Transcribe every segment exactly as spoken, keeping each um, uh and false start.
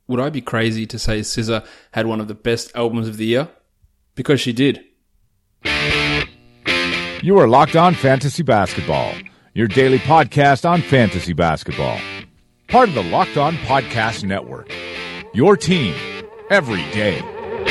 would I be crazy to say S Z A had one of the best albums of the year? Because she did. You are Locked On Fantasy Basketball, your daily podcast on fantasy basketball. Part of the Locked On Podcast Network, your team every day.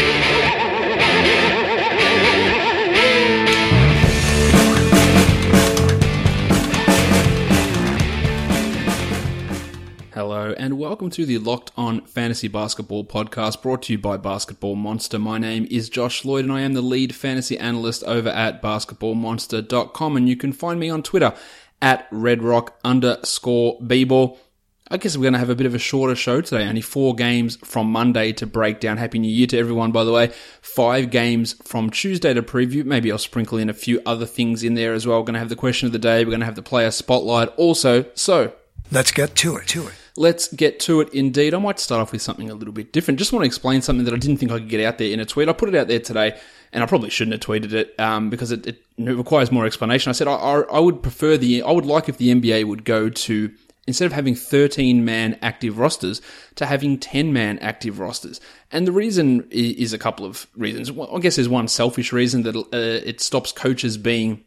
Hello and welcome to the Locked On Fantasy Basketball podcast brought to you by Basketball Monster. My name is Josh Lloyd and I am the lead fantasy analyst over at basketball monster dot com, and you can find me on Twitter at redrock underscore bball. I guess we're going to have a bit of a shorter show today, only four games from Monday to break down. Happy New Year to everyone, by the way. Five games from Tuesday to preview. Maybe I'll sprinkle in a few other things in there as well. We're going to have the question of the day. We're going to have the player spotlight also. So let's get to it, to it. Let's get to it indeed. I might start off with something a little bit different. Just want to explain something that I didn't think I could get out there in a tweet. I put it out there today, and I probably shouldn't have tweeted it um, because it, it requires more explanation. I said I, I, I would prefer the, I would like if the N B A would go to, instead of having thirteen-man active rosters, to having ten-man active rosters. And the reason is a couple of reasons. Well, I guess there's one selfish reason that uh, it stops coaches being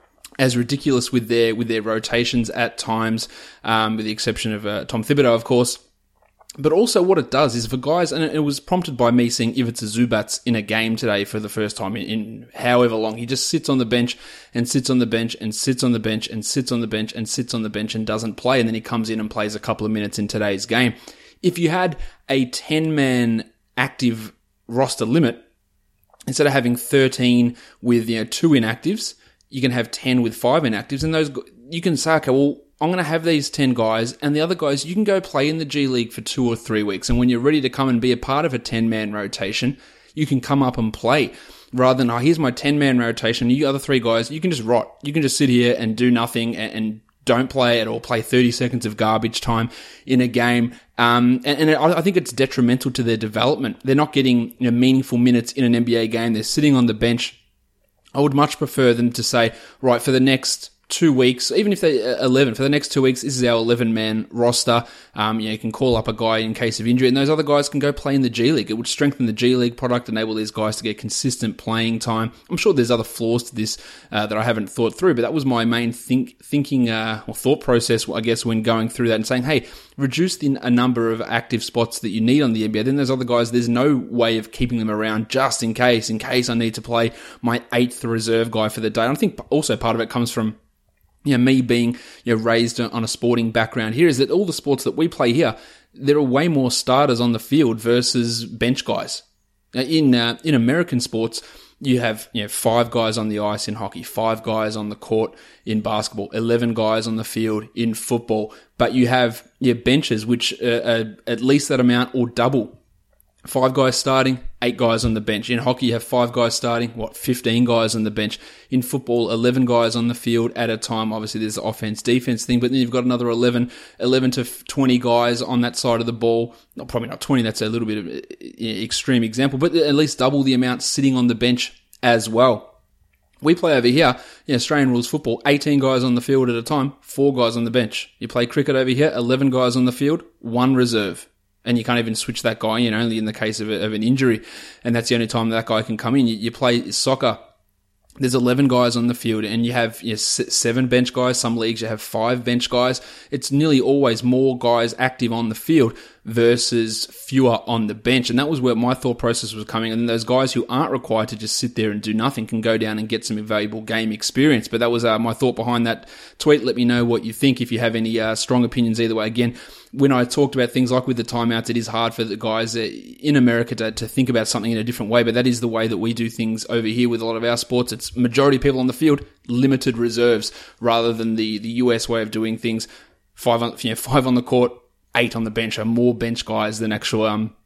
as ridiculous with their with their rotations at times, um, with the exception of uh, Tom Thibodeau, of course. But also what it does is for guys, and it was prompted by me seeing Ivica Zubac in a game today for the first time in, in however long. He just sits on the bench and sits on the bench and sits on the bench and sits on the bench and sits on the bench and doesn't play, and then he comes in and plays a couple of minutes in today's game. If you had a ten-man active roster limit, instead of having thirteen with, you know, two inactives, you can have ten with five inactives, and those you can say, okay, well, I'm going to have these ten guys, and the other guys, you can go play in the G League for two or three weeks, and when you're ready to come and be a part of a ten-man rotation, you can come up and play, rather than, oh, here's my ten-man rotation, you other three guys, you can just rot. You can just sit here and do nothing and, and don't play it, or play thirty seconds of garbage time in a game. Um, and, and I think it's detrimental to their development. They're not getting, you know, meaningful minutes in an N B A game. They're sitting on the bench. I would much prefer them to say, right, for the next two weeks, even if they're eleven, for the next two weeks, this is our eleven-man roster. Um, you know, you can call up a guy in case of injury, and those other guys can go play in the G League. It would strengthen the G League product, enable these guys to get consistent playing time. I'm sure there's other flaws to this uh, that I haven't thought through, but that was my main think, thinking uh, or thought process, I guess, when going through that and saying, hey, reduce the a number of active spots that you need on the N B A. Then there's other guys, there's no way of keeping them around just in case, in case I need to play my eighth reserve guy for the day. And I think also part of it comes from, you know, me being, you know, raised on a sporting background here, is that all the sports that we play here, there are way more starters on the field versus bench guys. In uh, in American sports, you have, you know, five guys on the ice in hockey, five guys on the court in basketball, eleven guys on the field in football, but you have your benches, which uh, are at least that amount or double. Five guys starting, eight guys on the bench. In hockey, you have five guys starting, what, fifteen guys on the bench. In football, eleven guys on the field at a time. Obviously, there's the offense-defense thing, but then you've got another eleven, eleven to twenty guys on that side of the ball. Not, probably not twenty, that's a little bit of an extreme example, but at least double the amount sitting on the bench as well. We play over here, you know, Australian rules football, eighteen guys on the field at a time, four guys on the bench. You play cricket over here, eleven guys on the field, one reserve. And you can't even switch that guy in, only in the case of, a, of an injury. And that's the only time that guy can come in. You, you play soccer, there's eleven guys on the field, and you have, you know, seven bench guys. Some leagues you have five bench guys. It's nearly always more guys active on the field versus fewer on the bench. And that was where my thought process was coming. And those guys who aren't required to just sit there and do nothing can go down and get some valuable game experience. But that was uh, my thought behind that tweet. Let me know what you think, if you have any uh, strong opinions either way. Again, when I talked about things like with the timeouts, it is hard for the guys in America to, to think about something in a different way, but that is the way that we do things over here with a lot of our sports. It's majority of people on the field, limited reserves, rather than the, the U S way of doing things. Five on, you know, five on the court, eight on the bench, are more bench guys than actual um,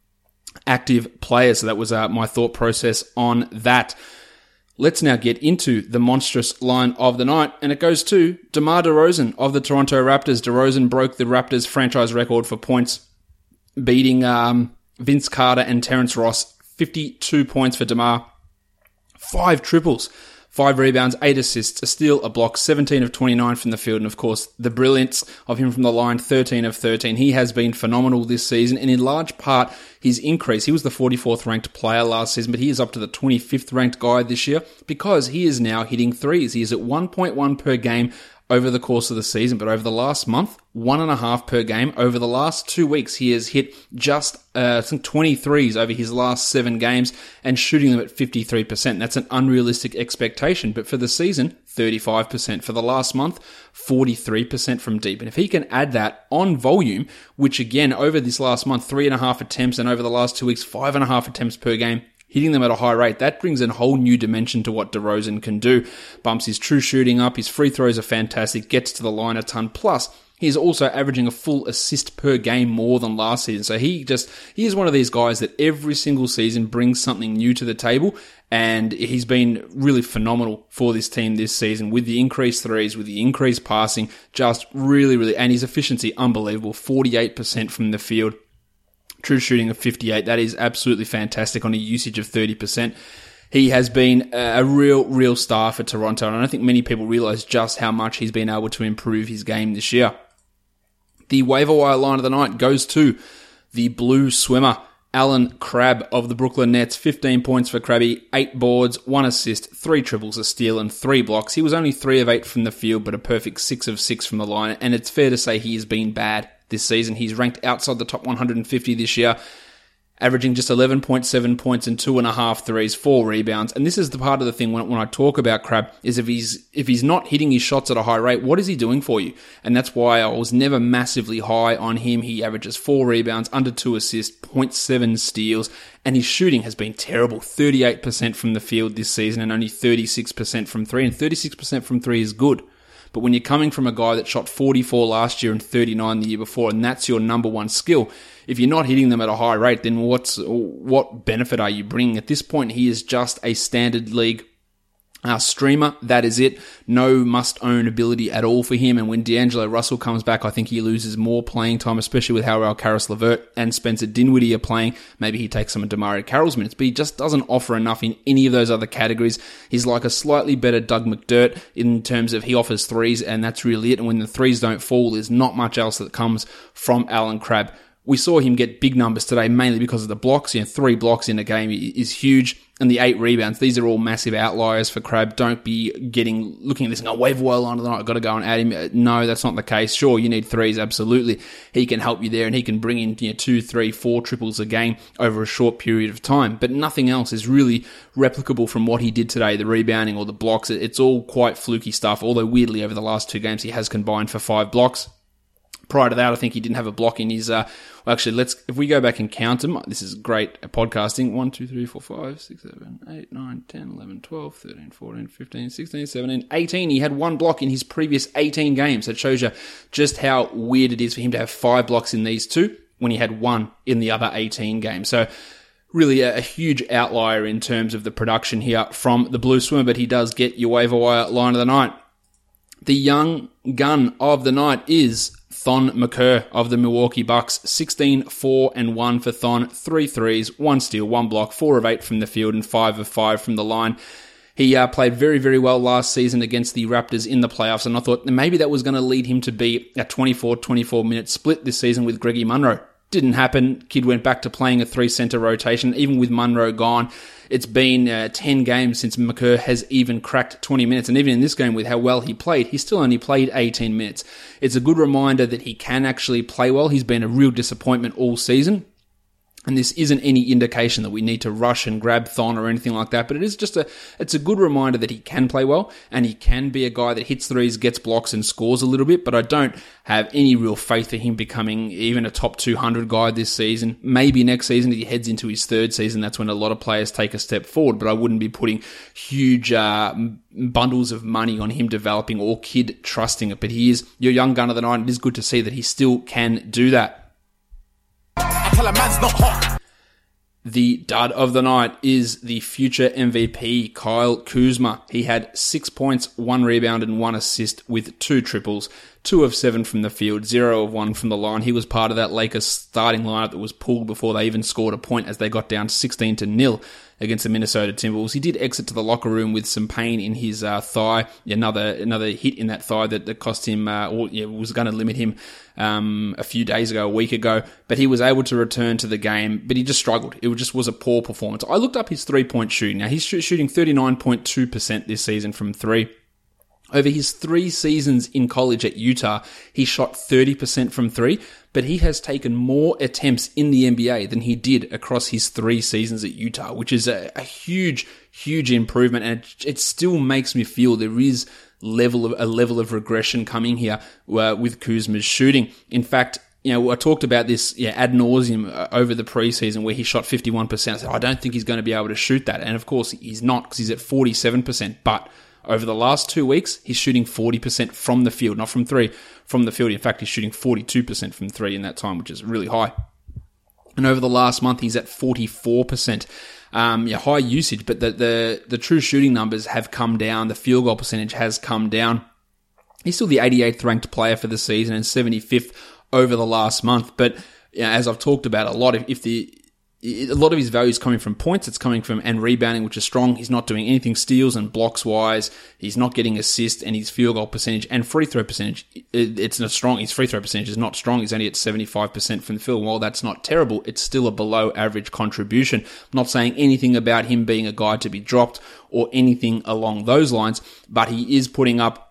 active players. So that was uh, my thought process on that. Let's now get into the monstrous line of the night, and it goes to DeMar DeRozan of the Toronto Raptors. DeRozan broke the Raptors' franchise record for points, beating um, Vince Carter and Terrence Ross. fifty-two points for DeMar, five triples, Five rebounds, eight assists, a steal, a block, seventeen of twenty-nine from the field, and of course, the brilliance of him from the line, thirteen of thirteen. He has been phenomenal this season, and in large part, his increase, he was the forty-fourth ranked player last season, but he is up to the twenty-fifth ranked guy this year because he is now hitting threes. He is at one point one per game over the course of the season, but over the last month, one and a half per game. Over the last two weeks, he has hit just uh, I think twenty-threes over his last seven games and shooting them at fifty-three percent. That's an unrealistic expectation, but for the season, thirty-five percent. For the last month, forty-three percent from deep. And if he can add that on volume, which again, over this last month, three and a half attempts, and over the last two weeks, five and a half attempts per game, hitting them at a high rate, that brings a whole new dimension to what DeRozan can do. Bumps his true shooting up, his free throws are fantastic, gets to the line a ton, plus he's also averaging a full assist per game more than last season. So he just, he is one of these guys that every single season brings something new to the table, and he's been really phenomenal for this team this season with the increased threes, with the increased passing, just really, really, and his efficiency, unbelievable, forty-eight percent from the field. True shooting of fifty-eight. That is absolutely fantastic on a usage of thirty percent. He has been a real, real star for Toronto, and I don't think many people realize just how much he's been able to improve his game this year. The waiver wire line of the night goes to the blue swimmer, Allen Crabbe of the Brooklyn Nets. fifteen points for Crabby, eight boards, one assist, three triples, a steal, and three blocks. He was only three of eight from the field, but a perfect six of six from the line, and it's fair to say he has been bad this season. He's ranked outside the top one hundred fifty this year, averaging just eleven point seven points and two and a half threes, four rebounds. And this is the part of the thing when, when I talk about Crabbe, is if he's if he's not hitting his shots at a high rate, what is he doing for you? And that's why I was never massively high on him. He averages four rebounds, under two assists, zero point seven steals, and his shooting has been terrible. thirty-eight percent from the field this season and only thirty-six percent from three, and thirty-six percent from three is good. But when you're coming from a guy that shot forty-four last year and thirty-nine the year before, and that's your number one skill, if you're not hitting them at a high rate, then what's what benefit are you bringing? At this point, he is just a standard league Uh, streamer, that is it. No must-own ability at all for him. And when D'Angelo Russell comes back, I think he loses more playing time, especially with how well Karis LeVert and Spencer Dinwiddie are playing. Maybe he takes some of DeMario Carroll's minutes, but he just doesn't offer enough in any of those other categories. He's like a slightly better Doug McDirt in terms of he offers threes, and that's really it. And when the threes don't fall, there's not much else that comes from Allen Crabbe. We saw him get big numbers today, mainly because of the blocks. You know, three blocks in a game is huge, and the eight rebounds. These are all massive outliers for Crabbe. Don't be getting looking at this and go, waiver wire line of the night, I've got to go and add him. No, that's not the case. Sure, you need threes, absolutely. He can help you there, and he can bring in, you know, two, three, four triples a game over a short period of time. But nothing else is really replicable from what he did today, the rebounding or the blocks. It's all quite fluky stuff, although weirdly over the last two games he has combined for five blocks. Prior to that, I think he didn't have a block in his, uh, well, actually, let's, if we go back and count them, this is great at podcasting. one, two, three, four, five, six, seven, eight, nine, ten, eleven, twelve, thirteen, fourteen, fifteen, sixteen, seventeen, eighteen. He had one block in his previous eighteen games. That shows you just how weird it is for him to have five blocks in these two when he had one in the other eighteen games. So, really a, a huge outlier in terms of the production here from the Blue Swimmer, but he does get your waiver wire line of the night. The young gun of the night is Thon Maker of the Milwaukee Bucks. sixteen, four, and one for Thon. Three threes, one steal, one block, four of eight from the field, and five of five from the line. He uh, played very, very well last season against the Raptors in the playoffs, and I thought maybe that was going to lead him to be a twenty-four twenty-four minute split this season with Greggy Monroe. Didn't happen. Kid went back to playing a three-center rotation, even with Monroe gone. It's been uh, ten games since Maker has even cracked twenty minutes, and even in this game with how well he played, he still only played eighteen minutes. It's a good reminder that he can actually play well. He's been a real disappointment all season. And this isn't any indication that we need to rush and grab Thon or anything like that, but it is just a, it's a good reminder that he can play well, and he can be a guy that hits threes, gets blocks, and scores a little bit, but I don't have any real faith in him becoming even a top two hundred guy this season. Maybe next season, if he heads into his third season, that's when a lot of players take a step forward, but I wouldn't be putting huge uh, bundles of money on him developing or Kid trusting it, but he is your young gun of the night, and it is good to see that he still can do that. The dud of the night is the future M V P, Kyle Kuzma. He had six points, one rebound, and one assist with two triples. two of seven from the field, zero of one from the line. He was part of that Lakers starting lineup that was pulled before they even scored a point as they got down sixteen to nil against the Minnesota Timberwolves. He did exit to the locker room with some pain in his uh, thigh, another another hit in that thigh that, that cost him, uh, or yeah, was going to limit him um, a few days ago, a week ago. But he was able to return to the game, but he just struggled. It just was a poor performance. I looked up his three-point shooting. Now, he's shooting thirty-nine point two percent this season from three. Over his three seasons in college at Utah, he shot thirty percent from three, but he has taken more attempts in the N B A than he did across his three seasons at Utah, which is a, a huge, huge improvement. And it, it still makes me feel there is level of a level of regression coming here uh, with Kuzma's shooting. In fact, you know, I talked about this yeah, ad nauseum uh, over the preseason where he shot fifty-one percent. I said, I don't think he's going to be able to shoot that. And of course, he's not because he's at forty-seven percent. But over the last two weeks, he's shooting forty percent from the field, not from three, from the field. In fact, he's shooting forty-two percent from three in that time, which is really high. And over the last month, he's at forty-four percent. Um, yeah, high usage, but the, the, the true shooting numbers have come down. The field goal percentage has come down. He's still the eighty-eighth ranked player for the season and seventy-fifth over the last month. But you know, as I've talked about a lot, if, if the a lot of his value is coming from points. It's coming from and rebounding, which is strong. He's not doing anything steals and blocks wise. He's not getting assists, and his field goal percentage and free throw percentage, it's not strong. His free throw percentage is not strong. He's only at seventy-five percent from the field. While that's not terrible, it's still a below average contribution. I'm not saying anything about him being a guy to be dropped or anything along those lines, but he is putting up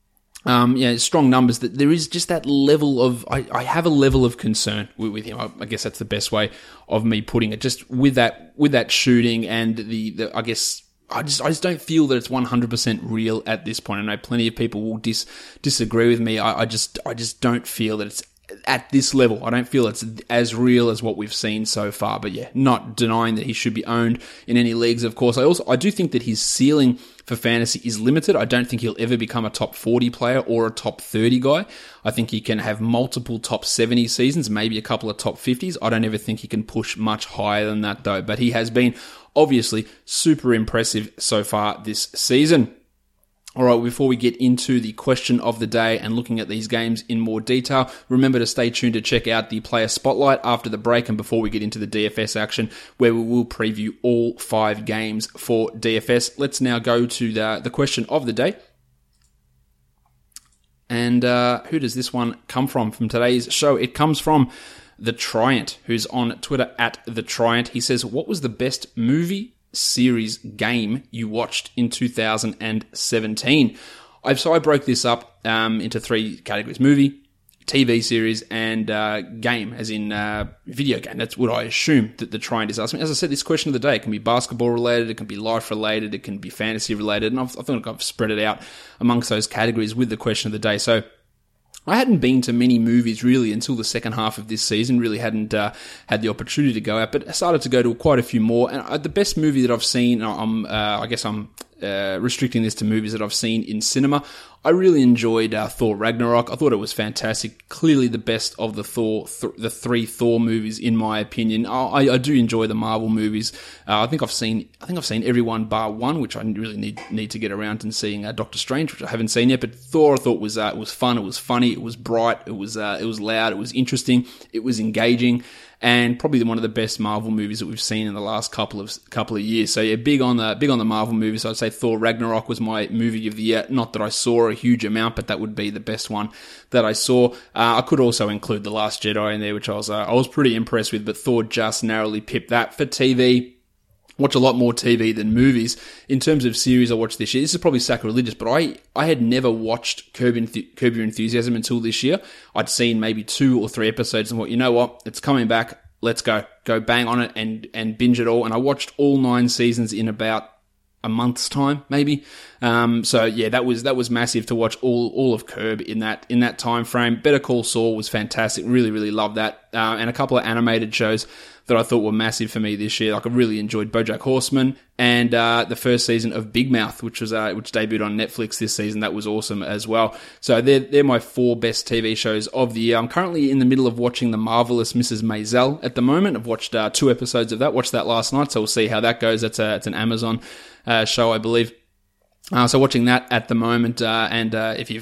Um, yeah, strong numbers. That there is just that level of, I, I have a level of concern with, with him. I, I guess that's the best way of me putting it. Just with that, with that shooting and the, the I guess, I just, I just don't feel that it's one hundred percent real at this point. I know plenty of people will dis, disagree with me. I, I just, I just don't feel that it's at this level. I don't feel it's as real as what we've seen so far. But yeah, not denying that he should be owned in any leagues, of course. I also, I do think that his ceiling for fantasy is limited. I don't think he'll ever become a top forty player or a top thirty guy. I think he can have multiple top seventy seasons, maybe a couple of top fifties. I don't ever think he can push much higher than that though. But he has been obviously super impressive so far this season. All right, before we get into the question of the day and looking at these games in more detail, remember to stay tuned to check out the player spotlight after the break and before we get into the D F S action, where we will preview all five games for D F S. Let's now go to the, the question of the day. And uh, who does this one come from from today's show? It comes from The Triant, who's on Twitter at The Triant. He says, what was the best movie, series, game you watched in two thousand seventeen? I've so I broke this up um, into three categories: movie, T V series, and uh, game, as in uh, video game. That's what I assume that the Triant is asking me. As I said, this question of the day, it can be basketball related, it can be life related, it can be fantasy related, and I've, I think I've spread it out amongst those categories with the question of the day. So I hadn't been to many movies really until the second half of this season, really hadn't uh, had the opportunity to go out, but I started to go to quite a few more. And uh, the best movie that I've seen, I'm, uh, I guess I'm uh, restricting this to movies that I've seen in cinema. I really enjoyed uh, Thor Ragnarok. I thought it was fantastic. Clearly the best of the Thor, th- the three Thor movies, in my opinion. I, I do enjoy the Marvel movies. Uh, I think I've seen, I think I've seen everyone bar one, which I really need need to get around and seeing uh, Doctor Strange, which I haven't seen yet. But Thor, I thought was uh, was fun. It was funny. It was bright. It was uh, it was loud. It was interesting. It was engaging. And probably one of the best Marvel movies that we've seen in the last couple of couple of years. So yeah, big on the big on the Marvel movies. So I'd say Thor Ragnarok was my movie of the year. Not that I saw a huge amount, but that would be the best one that I saw. Uh, I could also include The Last Jedi in there, which I was uh, I was pretty impressed with. But Thor just narrowly pipped that. For T V, watch a lot more T V than movies. In terms of series I watched this year, this is probably sacrilegious, but I, I had never watched Curb, Enth- Curb Your Enthusiasm until this year. I'd seen maybe two or three episodes and thought, you know what, it's coming back. Let's go. Go bang on it and, and binge it all. And I watched all nine seasons in about a month's time, maybe. Um, so yeah, that was, that was massive to watch all, all of Curb in that, in that time frame. Better Call Saul was fantastic. Really, really loved that. Uh, and a couple of animated shows that I thought were massive for me this year. Like I really enjoyed BoJack Horseman and uh, the first season of Big Mouth, which was uh, which debuted on Netflix this season. That was awesome as well. So they're they're my four best T V shows of the year. I'm currently in the middle of watching The Marvelous Missus Maisel at the moment. I've watched uh, two episodes of that. Watched that last night, so we'll see how that goes. That's a it's an Amazon uh, show, I believe. Uh, so watching that at the moment, uh, and uh, if you've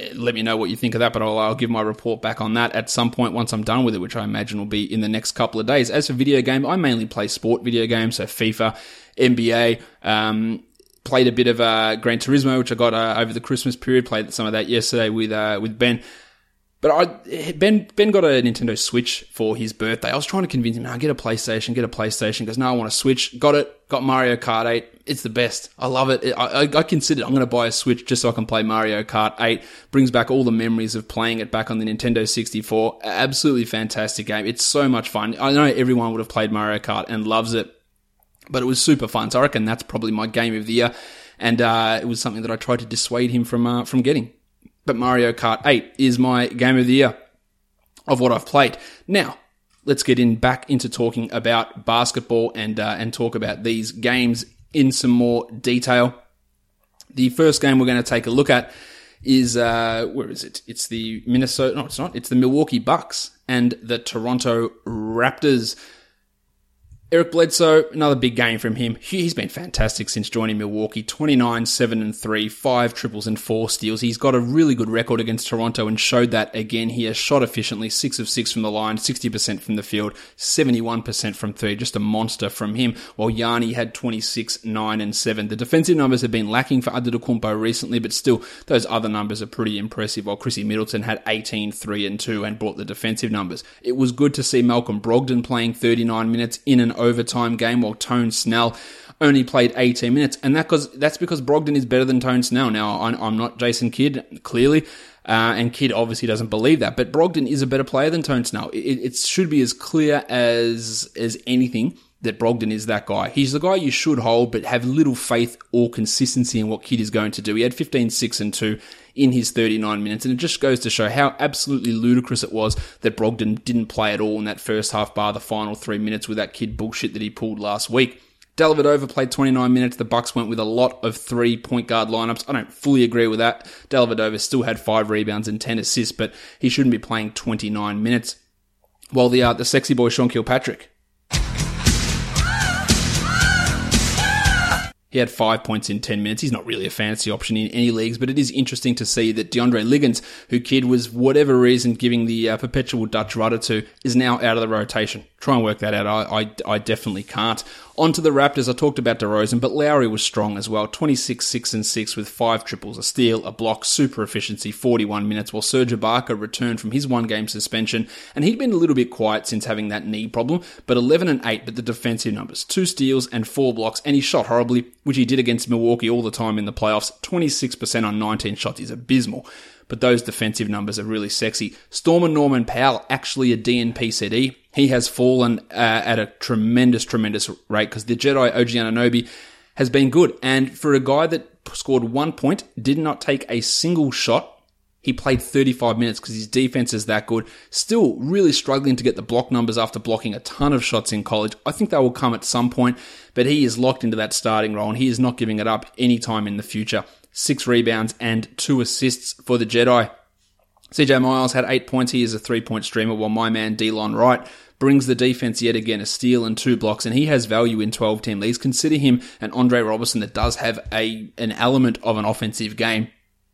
let me know what you think of that, but I'll, I'll give my report back on that at some point once I'm done with it, which I imagine will be in the next couple of days. As for video game, I mainly play sport video games, so FIFA, N B A, um, played a bit of uh, Gran Turismo, which I got uh, over the Christmas period, played some of that yesterday with uh, with Ben. But I, Ben Ben got a Nintendo Switch for his birthday. I was trying to convince him, no, get a PlayStation, get a PlayStation. He goes, no, I want a Switch. Got it. Got Mario Kart eight. It's the best. I love it. I, I, I consider I'm going to buy a Switch just so I can play Mario Kart eight. Brings back all the memories of playing it back on the Nintendo sixty-four. Absolutely fantastic game. It's so much fun. I know everyone would have played Mario Kart and loves it, but it was super fun. So I reckon that's probably my game of the year. And uh, it was something that I tried to dissuade him from uh, from getting. But Mario Kart eight is my game of the year of what I've played. Now, let's get in back into talking about basketball and uh, and talk about these games in some more detail. The first game we're going to take a look at is, uh, where is it? It's the Minnesota, no, it's not. It's the Milwaukee Bucks and the Toronto Raptors. Eric Bledsoe, another big game from him. He's been fantastic since joining Milwaukee. twenty-nine, seven and three, five triples and four steals. He's got a really good record against Toronto and showed that again. He has shot efficiently, six of six from the line, sixty percent from the field, seventy-one percent from three. Just a monster from him. While Yanni had twenty-six, nine and seven. The defensive numbers have been lacking for Antetokounmpo recently, but still, those other numbers are pretty impressive. While Chrissy Middleton had eighteen, three and two and brought the defensive numbers. It was good to see Malcolm Brogdon playing thirty-nine minutes in an overtime game, while Tone Snell only played eighteen minutes, and that cause, that's because Brogdon is better than Tone Snell. Now, I'm not Jason Kidd, clearly, uh, and Kidd obviously doesn't believe that, but Brogdon is a better player than Tone Snell. It, it should be as clear as as anything that Brogdon is that guy. He's the guy you should hold, but have little faith or consistency in what Kidd is going to do. He had fifteen, six and two in his thirty-nine minutes, and it just goes to show how absolutely ludicrous it was that Brogdon didn't play at all in that first half bar the final three minutes with that Kidd bullshit that he pulled last week. Dellavedova played twenty-nine minutes. The Bucks went with a lot of three point guard lineups. I don't fully agree with that. Dellavedova still had five rebounds and ten assists, but he shouldn't be playing twenty-nine minutes. While the uh, the sexy boy Sean Kilpatrick, he had five points in ten minutes. He's not really a fantasy option in any leagues, but it is interesting to see that DeAndre Liggins, who Kidd was, whatever reason, giving the uh, perpetual Dutch rudder to, is now out of the rotation. Try and work that out. I, I, I definitely can't. On to the Raptors. I talked about DeRozan, but Lowry was strong as well. twenty-six, six and six with five triples, a steal, a block, super efficiency, forty-one minutes, while Serge Ibaka returned from his one-game suspension, and he'd been a little bit quiet since having that knee problem, but eleven and eight, but the defensive numbers, two steals and four blocks, and he shot horribly, which he did against Milwaukee all the time in the playoffs. twenty-six percent on nineteen shots is abysmal, but those defensive numbers are really sexy. Stormer Norman Powell, actually a D N P C D. He has fallen uh, at a tremendous, tremendous rate because the Jedi O G Anunoby has been good. And for a guy that scored one point, did not take a single shot, he played thirty-five minutes because his defense is that good. Still really struggling to get the block numbers after blocking a ton of shots in college. I think they will come at some point, but he is locked into that starting role and he is not giving it up anytime in the future. Six rebounds and two assists for the Jedi. C J Miles had eight points. He is a three-point streamer, while my man Delon Wright brings the defense yet again, a steal and two blocks, and he has value in twelve-team leagues. Consider him an Andre Robertson that does have a an element of an offensive game.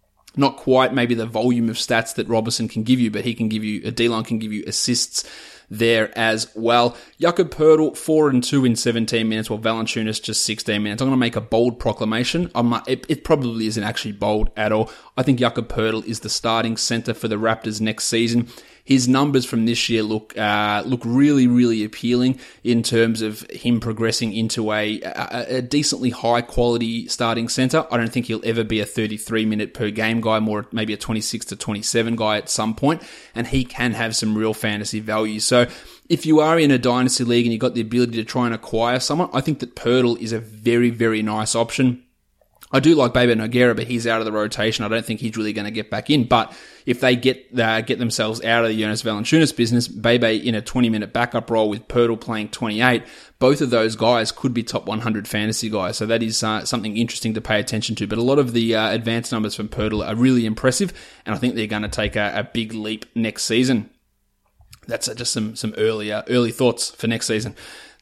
Not quite maybe the volume of stats that Robertson can give you, but he can give you, Delon can give you assists there as well. Jakob Poeltl, four and two in seventeen minutes, while Valanciunas just sixteen minutes. I'm going to make a bold proclamation. I'm not, it, it probably isn't actually bold at all. I think Jakob Poeltl is the starting center for the Raptors next season. His numbers from this year look uh, look really, really appealing in terms of him progressing into a, a, a decently high-quality starting center. I don't think he'll ever be a thirty-three minute per game guy, more maybe a twenty-six to twenty-seven guy at some point, and he can have some real fantasy value. So if you are in a dynasty league and you've got the ability to try and acquire someone, I think that Poeltl is a very, very nice option. I do like Bebe Nogueira, but he's out of the rotation. I don't think he's really going to get back in. But if they get uh, get themselves out of the Jonas Valanciunas business, Bebe in a twenty-minute backup role with Poeltl playing twenty-eight, both of those guys could be top one hundred fantasy guys. So that is uh, something interesting to pay attention to. But a lot of the uh, advanced numbers from Poeltl are really impressive, and I think they're going to take a, a big leap next season. That's uh, just some some early, uh, early thoughts for next season.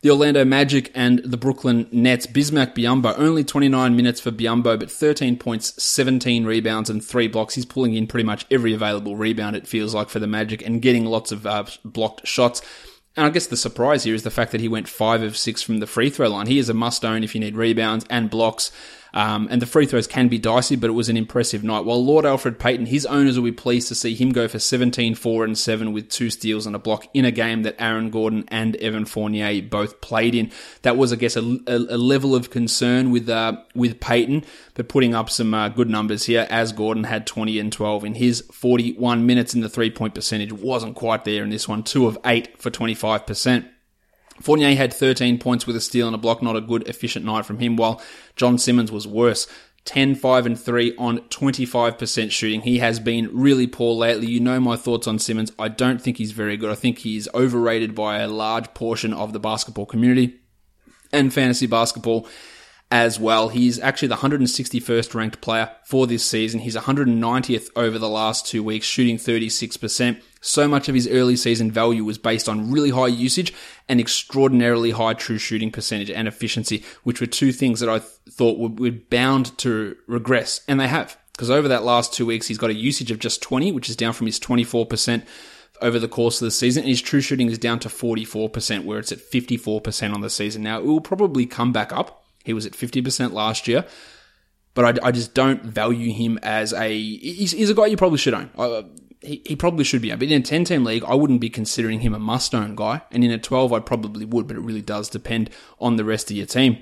The Orlando Magic and the Brooklyn Nets. Bismack Biyombo, only twenty-nine minutes for Biyombo, but thirteen points, seventeen rebounds, and three blocks. He's pulling in pretty much every available rebound, it feels like, for the Magic, and getting lots of uh, blocked shots. And I guess the surprise here is the fact that he went five of six from the free throw line. He is a must-own if you need rebounds and blocks. Um, and the free throws can be dicey, but it was an impressive night. While Lord Alfred Payton, his owners will be pleased to see him go for seventeen, four, and seven with two steals and a block in a game that Aaron Gordon and Evan Fournier both played in. That was, I guess, a, a, a level of concern with uh, with Payton, but putting up some uh, good numbers here, as Gordon had twenty and twelve in his forty-one minutes, and the three-point percentage wasn't quite there in this one. two of eight for twenty-five percent. Fournier had thirteen points with a steal and a block, not a good, efficient night from him, while John Simmons was worse. ten, five, and three on twenty-five percent shooting. He has been really poor lately. You know my thoughts on Simmons. I don't think he's very good. I think he's overrated by a large portion of the basketball community and fantasy basketball as well. He's actually the one hundred sixty-first ranked player for this season. He's one hundred ninetieth over the last two weeks, shooting thirty-six percent. So much of his early season value was based on really high usage and extraordinarily high true shooting percentage and efficiency, which were two things that I th- thought were, were bound to regress. And they have, because over that last two weeks, he's got a usage of just twenty, which is down from his twenty-four percent over the course of the season, and his true shooting is down to forty-four percent, where it's at fifty-four percent on the season. Now, it will probably come back up. He was at fifty percent last year, but I, I just don't value him as a... He's, he's a guy you probably should own. Uh, he, he probably should be. But in a ten-team league, I wouldn't be considering him a must-own guy, and in a twelve, I probably would, but it really does depend on the rest of your team.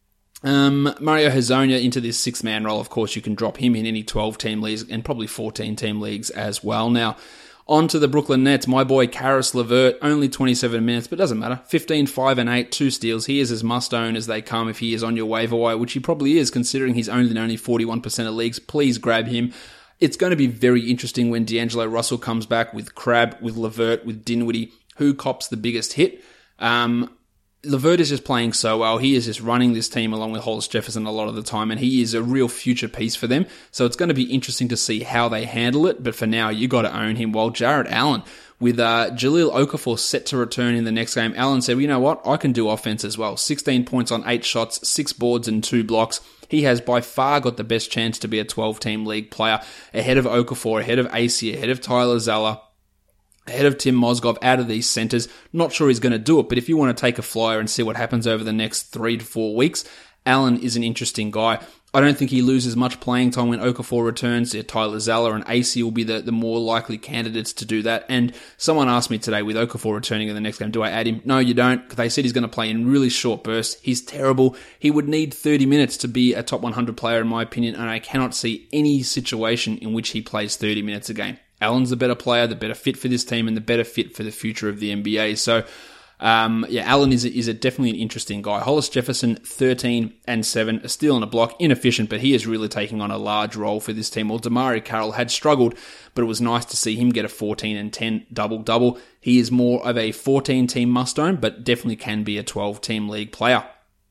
Um, Mario Hezonja into this six-man role. Of course, you can drop him in any twelve-team leagues and probably fourteen-team leagues as well. Now, on to the Brooklyn Nets. My boy Karis LeVert, only twenty-seven minutes, but doesn't matter. fifteen, five, and eight, two steals. He is as must-own as they come if he is on your waiver wire, which he probably is, considering he's owned in only forty-one percent of leagues. Please grab him. It's going to be very interesting when D'Angelo Russell comes back with Crabbe, with LeVert, with Dinwiddie. Who cops the biggest hit? Um... LeVert is just playing so well. He is just running this team along with Hollis Jefferson a lot of the time, and he is a real future piece for them. So it's going to be interesting to see how they handle it. But for now, you got to own him. While Jarrett Allen, with uh, Jahlil Okafor set to return in the next game, Allen said, well, you know what? I can do offense as well. sixteen points on eight shots, six boards, and two blocks. He has by far got the best chance to be a twelve-team league player, ahead of Okafor, ahead of A C, ahead of Tyler Zeller, ahead of Tim Mozgov, out of these centers. Not sure he's going to do it, but if you want to take a flyer and see what happens over the next three to four weeks, Allen is an interesting guy. I don't think he loses much playing time when Okafor returns. Tyler Zeller and A C will be the, the more likely candidates to do that. And someone asked me today, with Okafor returning in the next game, do I add him? No, you don't. They said he's going to play in really short bursts. He's terrible. He would need thirty minutes to be a top one hundred player, in my opinion, and I cannot see any situation in which he plays thirty minutes a game. Allen's the better player, the better fit for this team, and the better fit for the future of the N B A. So, um, yeah, Allen is a, is a definitely an interesting guy. Hollis Jefferson, thirteen and seven, a steal and a block, inefficient, but he is really taking on a large role for this team. Well, Damari Carroll had struggled, but it was nice to see him get a fourteen and ten double-double. He is more of a fourteen-team must-own, but definitely can be a twelve-team league player.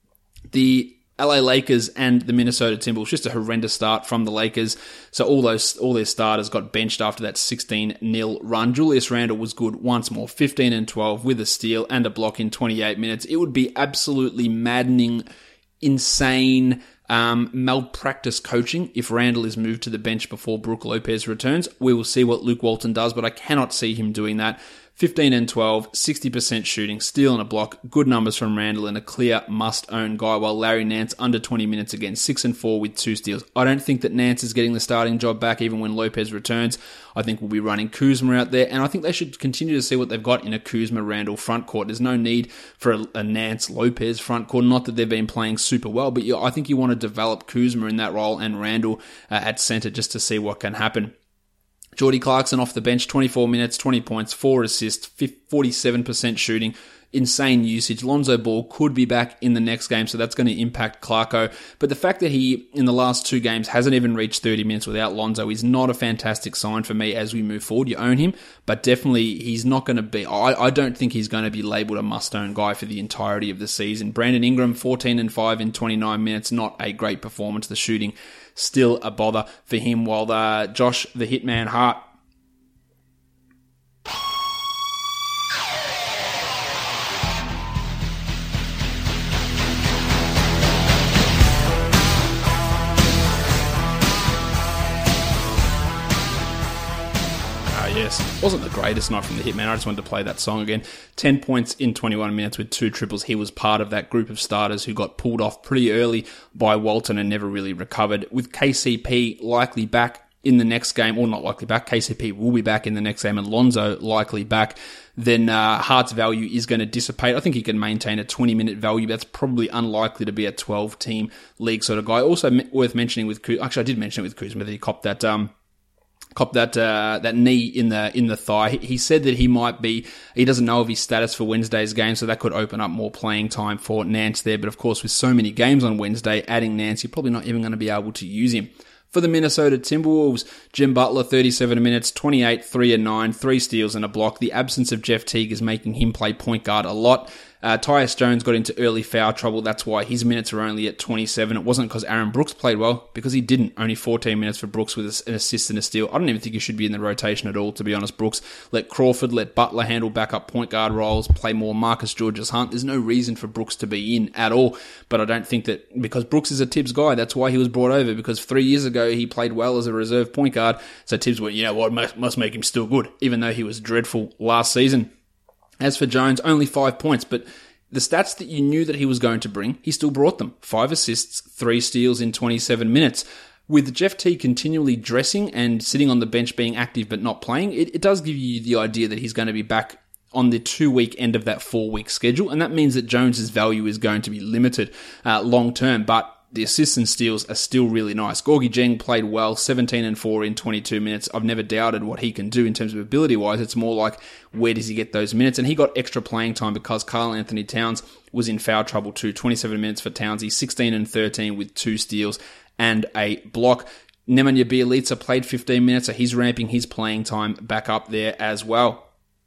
The L A Lakers and the Minnesota Timberwolves, just a horrendous start from the Lakers. So all those all their starters got benched after that sixteen nil run. Julius Randle was good once more, fifteen and twelve with a steal and a block in twenty-eight minutes. It would be absolutely maddening, insane, um, malpractice coaching if Randle is moved to the bench before Brook Lopez returns. We will see what Luke Walton does, but I cannot see him doing that. fifteen and twelve, sixty percent shooting, steal and a block, good numbers from Randle, and a clear must-own guy, while Larry Nance under twenty minutes again, six and four with two steals. I don't think that Nance is getting the starting job back even when Lopez returns. I think we'll be running Kuzma out there, and I think they should continue to see what they've got in a Kuzma-Randle front court. There's no need for a, a Nance-Lopez front court, not that they've been playing super well, but you, I think you want to develop Kuzma in that role and Randle uh, at center just to see what can happen. Jordy Clarkson off the bench, twenty-four minutes, twenty points, four assists, forty-seven percent shooting, insane usage. Lonzo Ball could be back in the next game, so that's going to impact Clarko. But the fact that he, in the last two games, hasn't even reached thirty minutes without Lonzo is not a fantastic sign for me as we move forward. You own him, but definitely he's not going to be, I, I don't think he's going to be labelled a must-own guy for the entirety of the season. Brandon Ingram, fourteen and five in twenty-nine minutes, not a great performance. The shooting still a bother for him, while the, Josh the Hitman Hart Wasn't the greatest night from the Hitman. I just wanted to play that song again. ten points in twenty-one minutes with two triples. He was part of that group of starters who got pulled off pretty early by Walton and never really recovered. With K C P likely back in the next game, or not likely back, K C P will be back in the next game, and Lonzo likely back, then uh, Hart's value is going to dissipate. I think he can maintain a twenty-minute value. That's probably unlikely to be a twelve-team league sort of guy. Also worth mentioning with Kuzma, actually I did mention it with Kuzma that he copped that um, copped that uh, that knee in the in the thigh. He, he said that he might be, he doesn't know of his status for Wednesday's game, so that could open up more playing time for Nance there. But of course, with so many games on Wednesday, adding Nance, you're probably not even going to be able to use him. For the Minnesota Timberwolves, Jim Butler, thirty-seven minutes, twenty-eight, three and nine, three steals and a block. The absence of Jeff Teague is making him play point guard a lot. Uh, Tyus Jones got into early foul trouble. That's why his minutes are only at twenty-seven. It wasn't because Aaron Brooks played well, because he didn't. Only fourteen minutes for Brooks with an assist and a steal. I don't even think he should be in the rotation at all, to be honest. Brooks, let Crawford, let Butler handle backup point guard roles, play more Marcus Georges-Hunt. There's no reason for Brooks to be in at all. But I don't think that, because Brooks is a Tibbs guy, that's why he was brought over, because three years ago he played well as a reserve point guard. So Tibbs went, you know what, must, must make him still good, even though he was dreadful last season. As for Jones, only five points, but the stats that you knew that he was going to bring, he still brought them. Five assists, three steals in twenty-seven minutes. With Jeff T continually dressing and sitting on the bench being active but not playing, it, it does give you the idea that he's going to be back on the two-week end of that four-week schedule, and that means that Jones's value is going to be limited uh, long-term, but the assists and steals are still really nice. Gorgie Jeng played well, seventeen and four in twenty-two minutes. I've never doubted what he can do in terms of ability-wise. It's more like, where does he get those minutes? And he got extra playing time because Karl Anthony Towns was in foul trouble too. twenty-seven minutes for Townsy, sixteen and thirteen with two steals and a block. Nemanja Bjelica played fifteen minutes, so he's ramping his playing time back up there as well.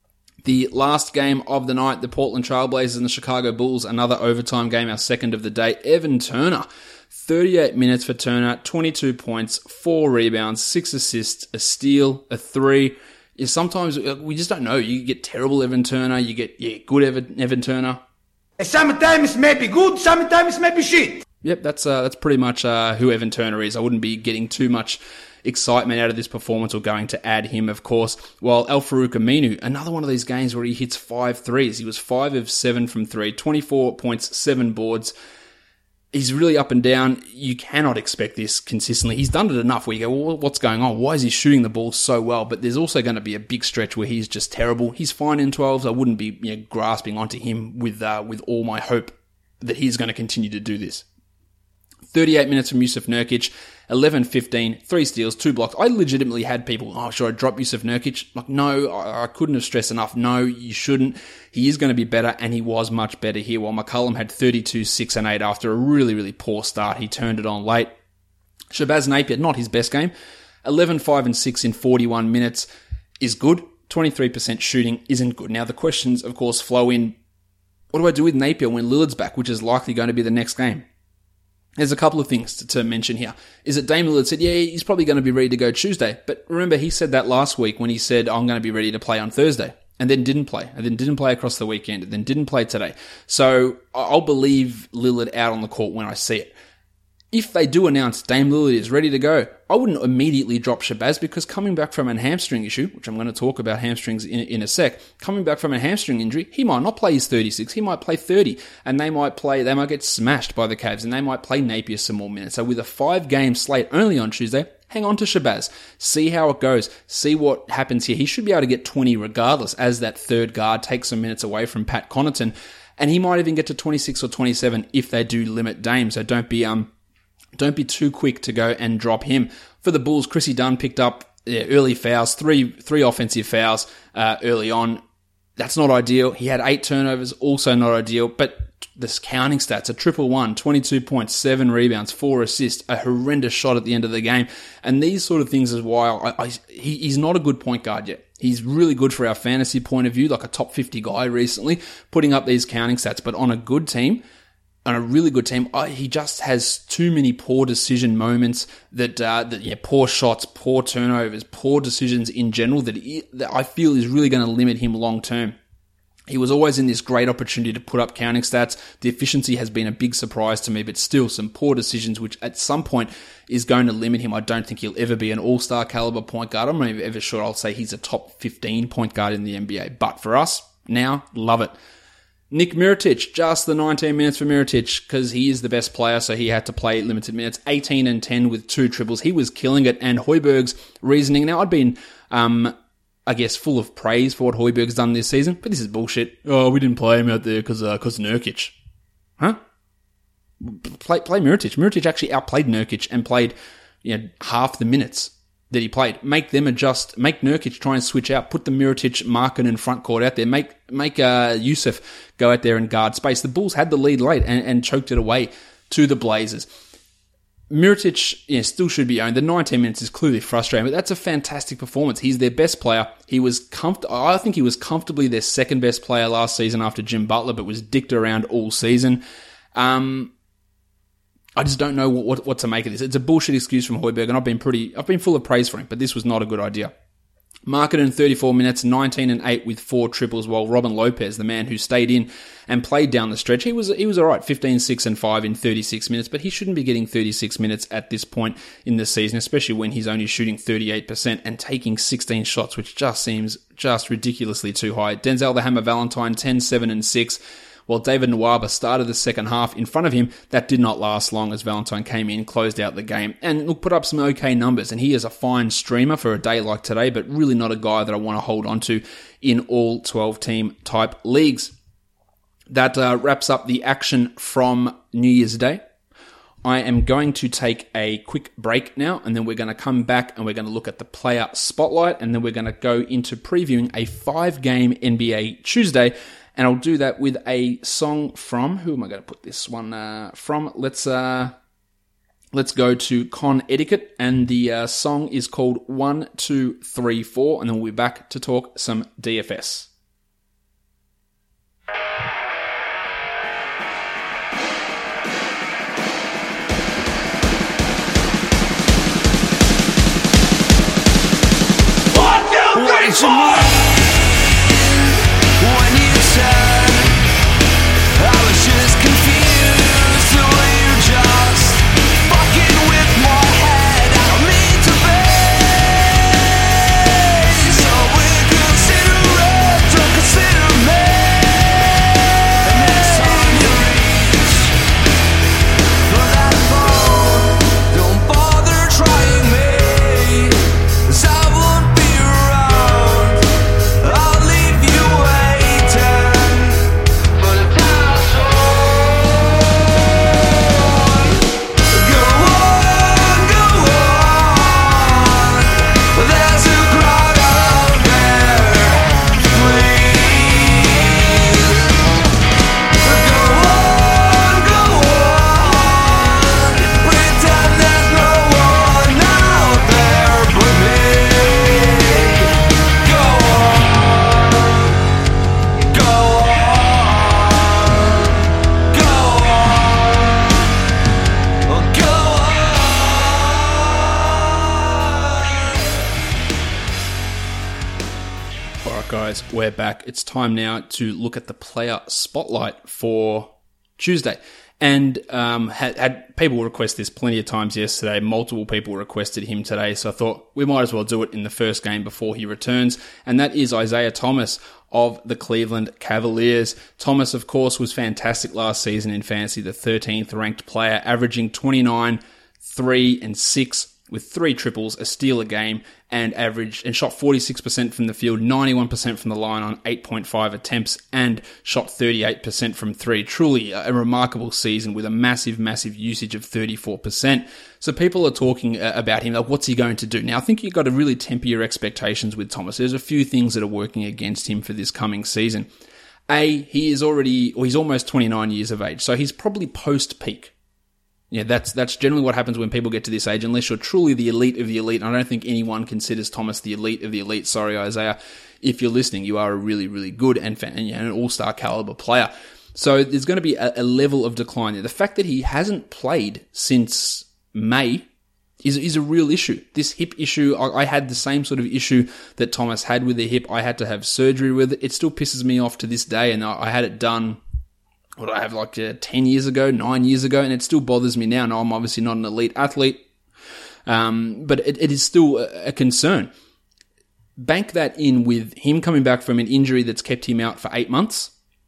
The last game of the night, the Portland Trailblazers and the Chicago Bulls, another overtime game, our second of the day. Evan Turner, thirty-eight minutes for Turner, twenty-two points, four rebounds, six assists, a steal, a three. Yeah, sometimes we just don't know. You get terrible Evan Turner, you get yeah, good Evan, Evan Turner. Sometimes maybe good, sometimes maybe shit. Yep, that's uh, that's pretty much uh, who Evan Turner is. I wouldn't be getting too much excitement out of this performance or going to add him, of course. While Al-Farouq Aminu, another one of these games where he hits five threes. He was five of seven from three, twenty-four points, seven boards. He's really up and down. You cannot expect this consistently. He's done it enough where you go, well, what's going on? Why is he shooting the ball so well? But there's also going to be a big stretch where he's just terrible. He's fine in twelves. I wouldn't be you know, grasping onto him with uh, with all my hope that he's going to continue to do this. thirty-eight minutes from Yusuf Nurkic, eleven fifteen, three steals, two blocks. I legitimately had people, oh, should I drop Yusuf Nurkic? Like, no, I, I couldn't have stressed enough. No, you shouldn't. He is going to be better, and he was much better here. While McCollum had thirty-two, six and eight after a really, really poor start. He turned it on late. Shabazz Napier, not his best game. eleven, five and six in forty-one minutes is good. twenty-three percent shooting isn't good. Now, the questions, of course, flow in, what do I do with Napier when Lillard's back, which is likely going to be the next game? There's a couple of things to, to mention here. Is that Dame Lillard said, yeah, he's probably going to be ready to go Tuesday. But remember, he said that last week when he said, I'm going to be ready to play on Thursday. And then didn't play. And then didn't play across the weekend. And then didn't play today. So I'll believe Lillard out on the court when I see it. If they do announce Dame Lillard is ready to go, I wouldn't immediately drop Shabazz, because coming back from a hamstring issue, which I'm going to talk about hamstrings in, in a sec, coming back from a hamstring injury, he might not play his thirty-six, he might play thirty, and they might play, they might get smashed by the Cavs, and they might play Napier some more minutes. So with a five-game slate only on Tuesday, hang on to Shabazz. See how it goes. See what happens here. He should be able to get twenty regardless, as that third guard takes some minutes away from Pat Connaughton, and he might even get to twenty-six or twenty-seven if they do limit Dame, so don't be, um, Don't be too quick to go and drop him. For the Bulls, Chrissy Dunn picked up yeah, early fouls, three three offensive fouls uh, early on. That's not ideal. He had eight turnovers, also not ideal. But the counting stats, a triple one, twenty-two points, seven rebounds, four assists, a horrendous shot at the end of the game. And these sort of things is why I, I, he, he's not a good point guard yet. He's really good for our fantasy point of view, like a top fifty guy recently, putting up these counting stats. But on a good team, on a really good team, I, he just has too many poor decision moments that, uh, that yeah, poor shots, poor turnovers, poor decisions in general that, he, that I feel is really going to limit him long term. He was always in this great opportunity to put up counting stats. The efficiency has been a big surprise to me, but still some poor decisions, which at some point is going to limit him. I don't think he'll ever be an all-star caliber point guard. I'm not even ever sure I'll say he's a top fifteen point guard in the N B A. But for us, now, love it. Nick Mirotic, just the nineteen minutes for Mirotic, because he is the best player, so he had to play limited minutes. eighteen and ten with two triples. He was killing it, and Højbjerg's reasoning. Now, I'd been... um. I guess, full of praise for what Højbjerg's done this season, but this is bullshit. Oh, we didn't play him out there because uh, cause Nurkic. Huh? Play, play Mirotic. Mirotic actually outplayed Nurkic and played, you know, half the minutes that he played. Make them adjust. Make Nurkic try and switch out. Put the Mirotic, Markin and front court out there. Make make uh, Yusuf go out there and guard space. The Bulls had the lead late and, and choked it away to the Blazers. Mirotic, yeah, still should be owned. The nineteen minutes is clearly frustrating, but that's a fantastic performance. He's their best player. He was comfort- I think he was comfortably their second best player last season after Jim Butler, but was dicked around all season. Um, I just don't know what, what, what to make of this. It's a bullshit excuse from Højbjerg, and I've been pretty, I've been full of praise for him, but this was not a good idea. Market in thirty-four minutes, nineteen and eight with four triples, while Robin Lopez, the man who stayed in and played down the stretch, he was he was alright, fifteen, six and five in thirty-six minutes, but he shouldn't be getting thirty-six minutes at this point in the season, especially when he's only shooting thirty-eight percent and taking sixteen shots, which just seems just ridiculously too high. Denzel the Hammer Valentine, ten, seven and six. While David Nwaba started the second half in front of him, that did not last long as Valentine came in, closed out the game, and look, put up some okay numbers. And he is a fine streamer for a day like today, but really not a guy that I want to hold on to in all twelve-team type leagues. That uh, wraps up the action from New Year's Day. I am going to take a quick break now, and then we're going to come back and we're going to look at the player spotlight, and then we're going to go into previewing a five-game N B A Tuesday. And I'll do that with a song from, who am I going to put this one uh, from? Let's uh, let's go to Con Etiquette, and the uh, song is called one two three four, and then we'll be back to talk some D F S. What did you mean when you said I was just confused, the way you're just fucking with my head? I don't mean to be, so inconsiderate, don't consider me. And next time you reach for that phone, don't bother trying me, 'cause I won't be around. I'll leave you waiting for the password. Go on, go on. There's a crowd out there, please. Go on, go on. Pretend there's no one out there but me. Go on, go on, go on, go on. Alright guys, we're back. It's time now to look at the player spotlight for Tuesday. And um, had, had people request this plenty of times yesterday. Multiple people requested him today, so I thought we might as well do it in the first game before he returns. And that is Isaiah Thomas of the Cleveland Cavaliers. Thomas, of course, was fantastic last season in fantasy, the thirteenth ranked player, averaging twenty-nine, three and six with three triples, a steal a game, and averaged and shot forty-six percent from the field, ninety-one percent from the line on eight point five attempts, and shot thirty-eight percent from three. Truly a remarkable season with a massive, massive usage of thirty-four percent. So people are talking uh, about him, like, what's he going to do? Now, I think you've got to really temper your expectations with Thomas. There's a few things that are working against him for this coming season. A, he is already, or he's almost twenty-nine years of age, so he's probably post-peak. Yeah, that's that's generally what happens when people get to this age, unless you're truly the elite of the elite. And I don't think anyone considers Thomas the elite of the elite. Sorry, Isaiah. If you're listening, you are a really, really good and, fan, and you know, an all-star caliber player. So there's going to be a, a level of decline there. The fact that he hasn't played since May is, is a real issue. This hip issue, I, I had the same sort of issue that Thomas had with the hip. I had to have surgery with it. It still pisses me off to this day, and I, I had it done, what did I have, like uh, ten years ago, nine years ago, and it still bothers me now. Now, I'm obviously not an elite athlete, um, but it, it is still a, a concern. Bank that in with him coming back from an injury that's kept him out for eight months,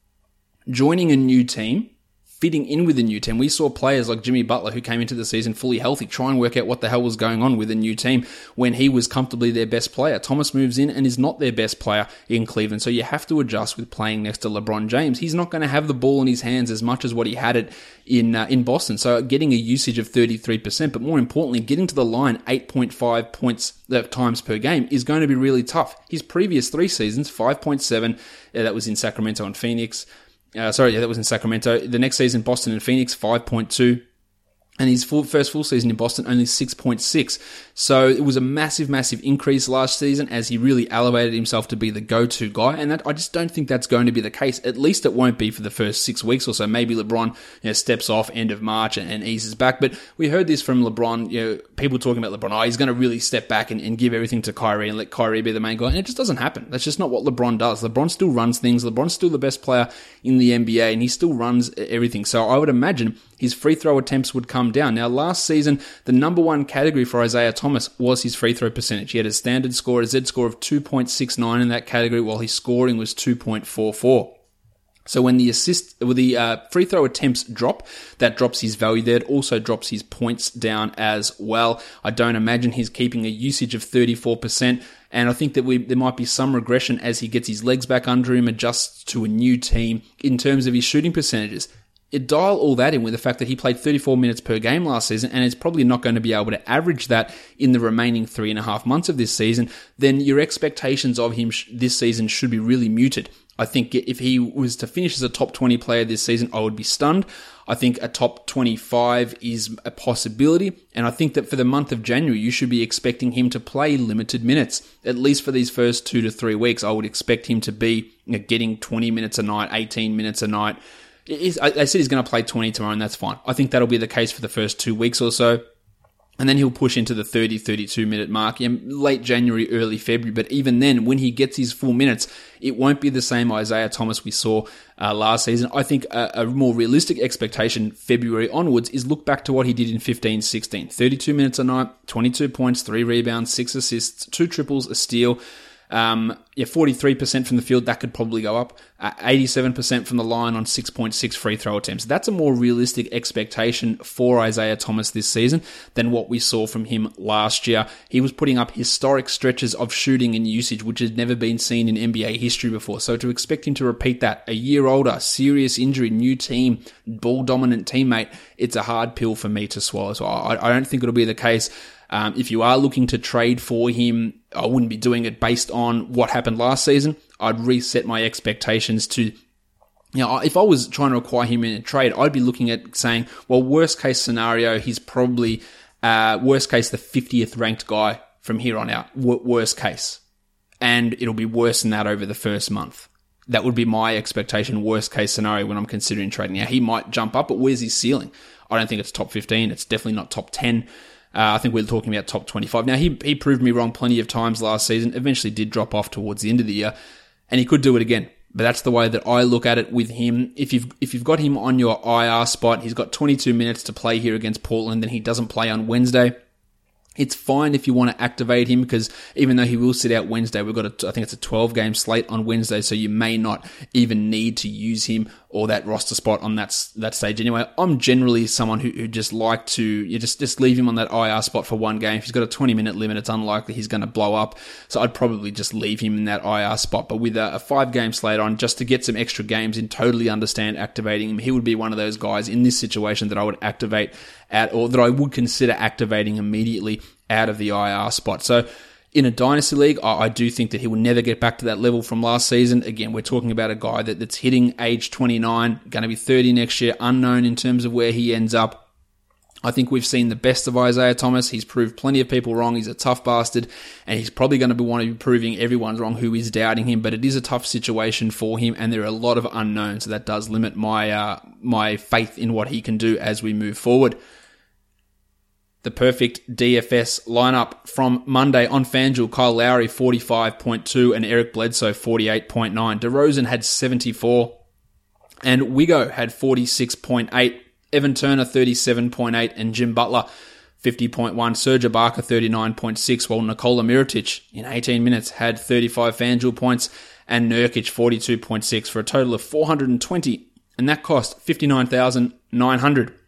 joining a new team, fitting in with a new team. We saw players like Jimmy Butler, who came into the season fully healthy, try and work out what the hell was going on with a new team when he was comfortably their best player. Thomas moves in and is not their best player in Cleveland, so you have to adjust with playing next to LeBron James. He's not going to have the ball in his hands as much as what he had it in uh, in Boston, so getting a usage of thirty-three percent, but more importantly, getting to the line eight point five points uh, times per game is going to be really tough. His previous three seasons, five point seven, uh, that was in Sacramento and Phoenix, Uh, sorry, yeah, that was in Sacramento. The next season, Boston and Phoenix, five point two. And his full, first full season in Boston, only six point six. So it was a massive, massive increase last season as he really elevated himself to be the go-to guy. And that, I just don't think that's going to be the case. At least it won't be for the first six weeks or so. Maybe LeBron, you know, steps off end of March and, and eases back. But we heard this from LeBron, you know, people talking about LeBron. Oh, he's going to really step back and, and give everything to Kyrie and let Kyrie be the main guy. And it just doesn't happen. That's just not what LeBron does. LeBron still runs things. LeBron's still the best player in the N B A and he still runs everything. So I would imagine his free throw attempts would come down. Now, last season, the number one category for Isaiah Thomas was his free throw percentage. He had a standard score, a Z score of two point six nine in that category, while his scoring was two point four four. So when the assist, when the uh, free throw attempts drop, that drops his value there. It also drops his points down as well. I don't imagine he's keeping a usage of thirty-four percent. And I think that we there might be some regression as he gets his legs back under him, adjusts to a new team in terms of his shooting percentages. It dial all that in with the fact that he played thirty-four minutes per game last season and is probably not going to be able to average that in the remaining three and a half months of this season, then your expectations of him sh- this season should be really muted. I think if he was to finish as a top twenty player this season, I would be stunned. I think a top twenty-five is a possibility, and I think that for the month of January, you should be expecting him to play limited minutes. At least for these first two to three weeks, I would expect him to be, you know, getting twenty minutes a night, eighteen minutes a night. Is, I, I said he's going to play twenty tomorrow, and that's fine. I think that'll be the case for the first two weeks or so. And then he'll push into the thirty, thirty-two minute mark in late January, early February. But even then, when he gets his full minutes, it won't be the same Isaiah Thomas we saw uh, last season. I think a, a more realistic expectation February onwards is look back to what he did in fifteen sixteen. thirty-two minutes a night, twenty-two points, three rebounds, six assists, two triples, a steal. Um, yeah, forty-three percent from the field, that could probably go up. Uh, eighty-seven percent from the line on six point six free throw attempts. That's a more realistic expectation for Isaiah Thomas this season than what we saw from him last year. He was putting up historic stretches of shooting and usage, which had never been seen in N B A history before. So to expect him to repeat that, a year older, serious injury, new team, ball-dominant teammate, it's a hard pill for me to swallow. So I, I don't think it'll be the case. Um, if you are looking to trade for him, I wouldn't be doing it based on what happened last season. I'd reset my expectations to, you know, if I was trying to acquire him in a trade, I'd be looking at saying, well, worst case scenario, he's probably, uh, worst case, the fiftieth ranked guy from here on out. W- worst case. And it'll be worse than that over the first month. That would be my expectation, worst case scenario when I'm considering trading. Now, he might jump up, but where's his ceiling? I don't think it's top fifteen. It's definitely not top ten. Uh, I think we're talking about top twenty-five. Now, he he proved me wrong plenty of times last season, eventually did drop off towards the end of the year, and he could do it again. But that's the way that I look at it with him. If you've if you've got him on your I R spot, he's got twenty-two minutes to play here against Portland, then he doesn't play on Wednesday. It's fine if you want to activate him because even though he will sit out Wednesday, we've got a, I think it's a twelve game slate on Wednesday, so you may not even need to use him or that roster spot on that that stage anyway. I'm generally someone who, who just like to you just, just leave him on that I R spot for one game. If he's got a twenty minute limit, it's unlikely he's going to blow up, so I'd probably just leave him in that I R spot. But with a, a five game slate on, just to get some extra games and totally understand activating him, he would be one of those guys in this situation that I would activate at, or that I would consider activating immediately out of the I R spot. So in a dynasty league, I, I do think that he will never get back to that level from last season. Again, we're talking about a guy that, that's hitting age twenty-nine, going to be thirty next year, unknown in terms of where he ends up. I think we've seen the best of Isaiah Thomas. He's proved plenty of people wrong. He's a tough bastard, and he's probably going to be want to be proving everyone wrong who is doubting him, but it is a tough situation for him, and there are a lot of unknowns, so that does limit my uh, my faith in what he can do as we move forward. the perfect D F S lineup from Monday on FanDuel. Kyle Lowry, forty-five point two, and Eric Bledsoe, forty-eight point nine. DeRozan had seventy-four, and Wigo had forty-six point eight. Evan Turner, thirty-seven point eight, and Jim Butler, fifty point one. Serge Ibaka, thirty-nine point six, while Nikola Mirotic, in eighteen minutes, had thirty-five FanDuel points, and Nurkic, forty-two point six, for a total of four hundred twenty, and that cost fifty-nine thousand nine hundred dollars.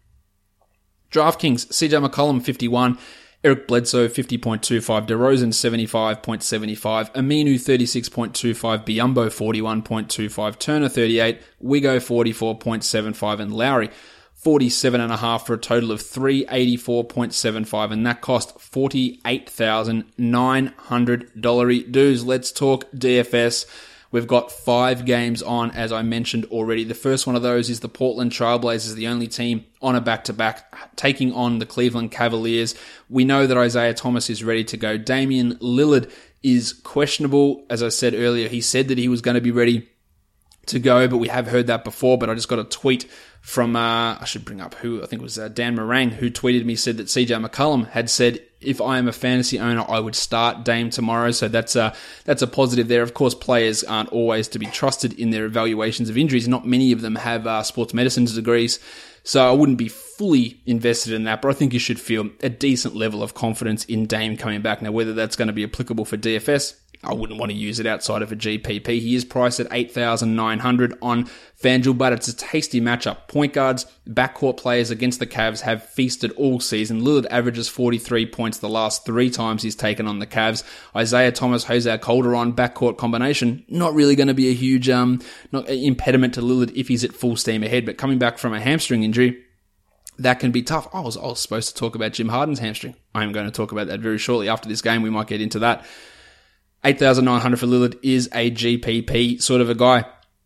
DraftKings, C J McCollum, fifty-one, Eric Bledsoe, fifty point two five, DeRozan, seventy-five point seven five, Aminu, thirty-six point two five, Biyombo, forty-one point two five, Turner, thirty-eight, Wigo, forty-four point seven five, and Lowry, forty-seven point five, for a total of three hundred eighty-four point seven five, and that cost forty-eight thousand nine hundred dollars. Dudes, let's talk D F S. We've got five games on, as I mentioned already. The first one of those is the Portland Trailblazers, the only team on a back-to-back, taking on the Cleveland Cavaliers. We know that Isaiah Thomas is ready to go. Damian Lillard is questionable. As I said earlier, he said that he was going to be ready to go, but we have heard that before. But I just got a tweet from, uh, I should bring up who, I think it was uh, Dan Morang, who tweeted me, said that C J McCollum had said, if I am a fantasy owner, I would start Dame tomorrow. So that's a, that's a positive there. Of course, players aren't always to be trusted in their evaluations of injuries. Not many of them have uh, sports medicine degrees. So I wouldn't be fully invested in that, but I think you should feel a decent level of confidence in Dame coming back. Now, whether that's going to be applicable for D F S, I wouldn't want to use it outside of a G P P. He is priced at eight thousand nine hundred dollars on FanDuel, but it's a tasty matchup. Point guards, backcourt players against the Cavs have feasted all season. Lillard averages forty-three points the last three times he's taken on the Cavs. Isaiah Thomas, Jose Calderon, backcourt combination, not really going to be a huge um, not impediment to Lillard if he's at full steam ahead, but coming back from a hamstring injury, that can be tough. I was, I was supposed to talk about Jim Harden's hamstring. I am going to talk about that very shortly. After this game, we might get into that. eight thousand nine hundred dollars for Lillard is a G P P sort of a guy.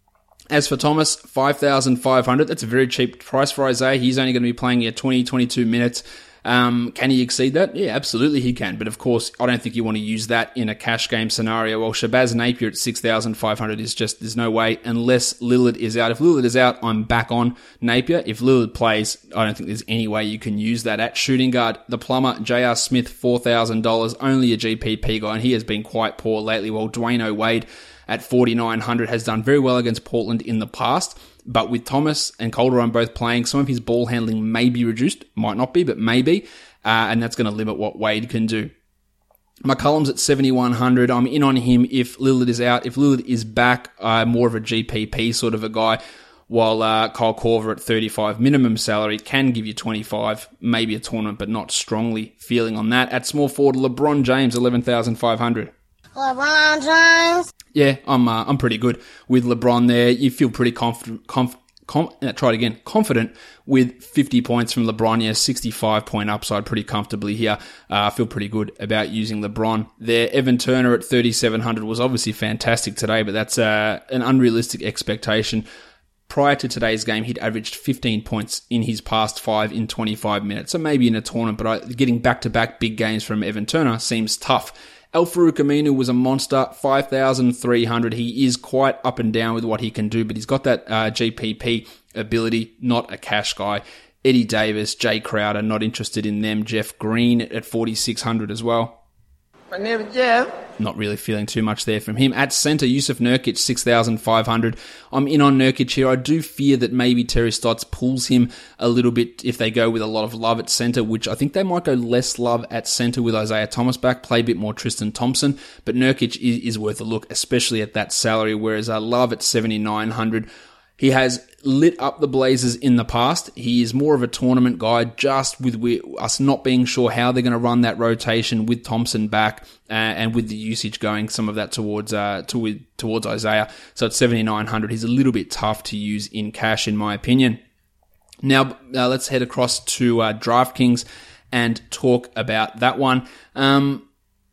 As for Thomas, five thousand five hundred dollars. That's a very cheap price for Isaiah. He's only going to be playing here twenty, twenty-two minutes. Um, can he exceed that? Yeah, absolutely he can. But of course, I don't think you want to use that in a cash game scenario. Well, Shabazz Napier at six thousand five hundred dollars is just, there's no way unless Lillard is out. If Lillard is out, I'm back on Napier. If Lillard plays, I don't think there's any way you can use that. At shooting guard, the plumber, J R Smith, four thousand dollars, only a G P P guy, and he has been quite poor lately. While Dwayne O'Wade at forty-nine hundred dollars has done very well against Portland in the past. But with Thomas and Calderon both playing, some of his ball handling may be reduced. Might not be, but maybe. Uh, and that's going to limit what Wade can do. McCollum's at seventy-one hundred. I'm in on him if Lillard is out. If Lillard is back, uh, more of a G P P sort of a guy. While uh, Kyle Korver at thirty-five minimum salary can give you twenty-five, maybe a tournament, but not strongly feeling on that. At small forward, LeBron James, eleven thousand five hundred. LeBron James. Yeah, I'm uh, I'm pretty good with LeBron there. You feel pretty confident. Conf- com- uh, try it again. Confident with fifty points from LeBron. Yeah, sixty-five point upside pretty comfortably here. Uh, I feel pretty good about using LeBron there. Evan Turner at thirty-seven hundred was obviously fantastic today, but that's uh, an unrealistic expectation. Prior to today's game, he'd averaged fifteen points in his past five in twenty-five minutes. So maybe in a tournament, but I, getting back-to-back big games from Evan Turner seems tough. Al-Farouq Aminu was a monster, five thousand three hundred. He is quite up and down with what he can do, but he's got that uh, G P P ability, not a cash guy. Eddie Davis, Jay Crowder, not interested in them. Jeff Green at forty-six hundred as well. My name is Jeff. Not really feeling too much there from him. At centre, Yusuf Nurkic, six thousand five hundred. I'm in on Nurkic here. I do fear that maybe Terry Stotts pulls him a little bit if they go with a lot of love at centre, which I think they might go less love at centre with Isaiah Thomas back, play a bit more Tristan Thompson. But Nurkic is, is worth a look, especially at that salary, whereas uh, Love at seventy-nine hundred. He has lit up the Blazers in the past. He is more of a tournament guy, just with we, us not being sure how they're going to run that rotation with Thompson back uh, and with the usage going some of that towards uh, to, towards Isaiah. So at seventy-nine hundred, he's a little bit tough to use in cash, in my opinion. Now, uh, let's head across to uh, DraftKings and talk about that one. Um,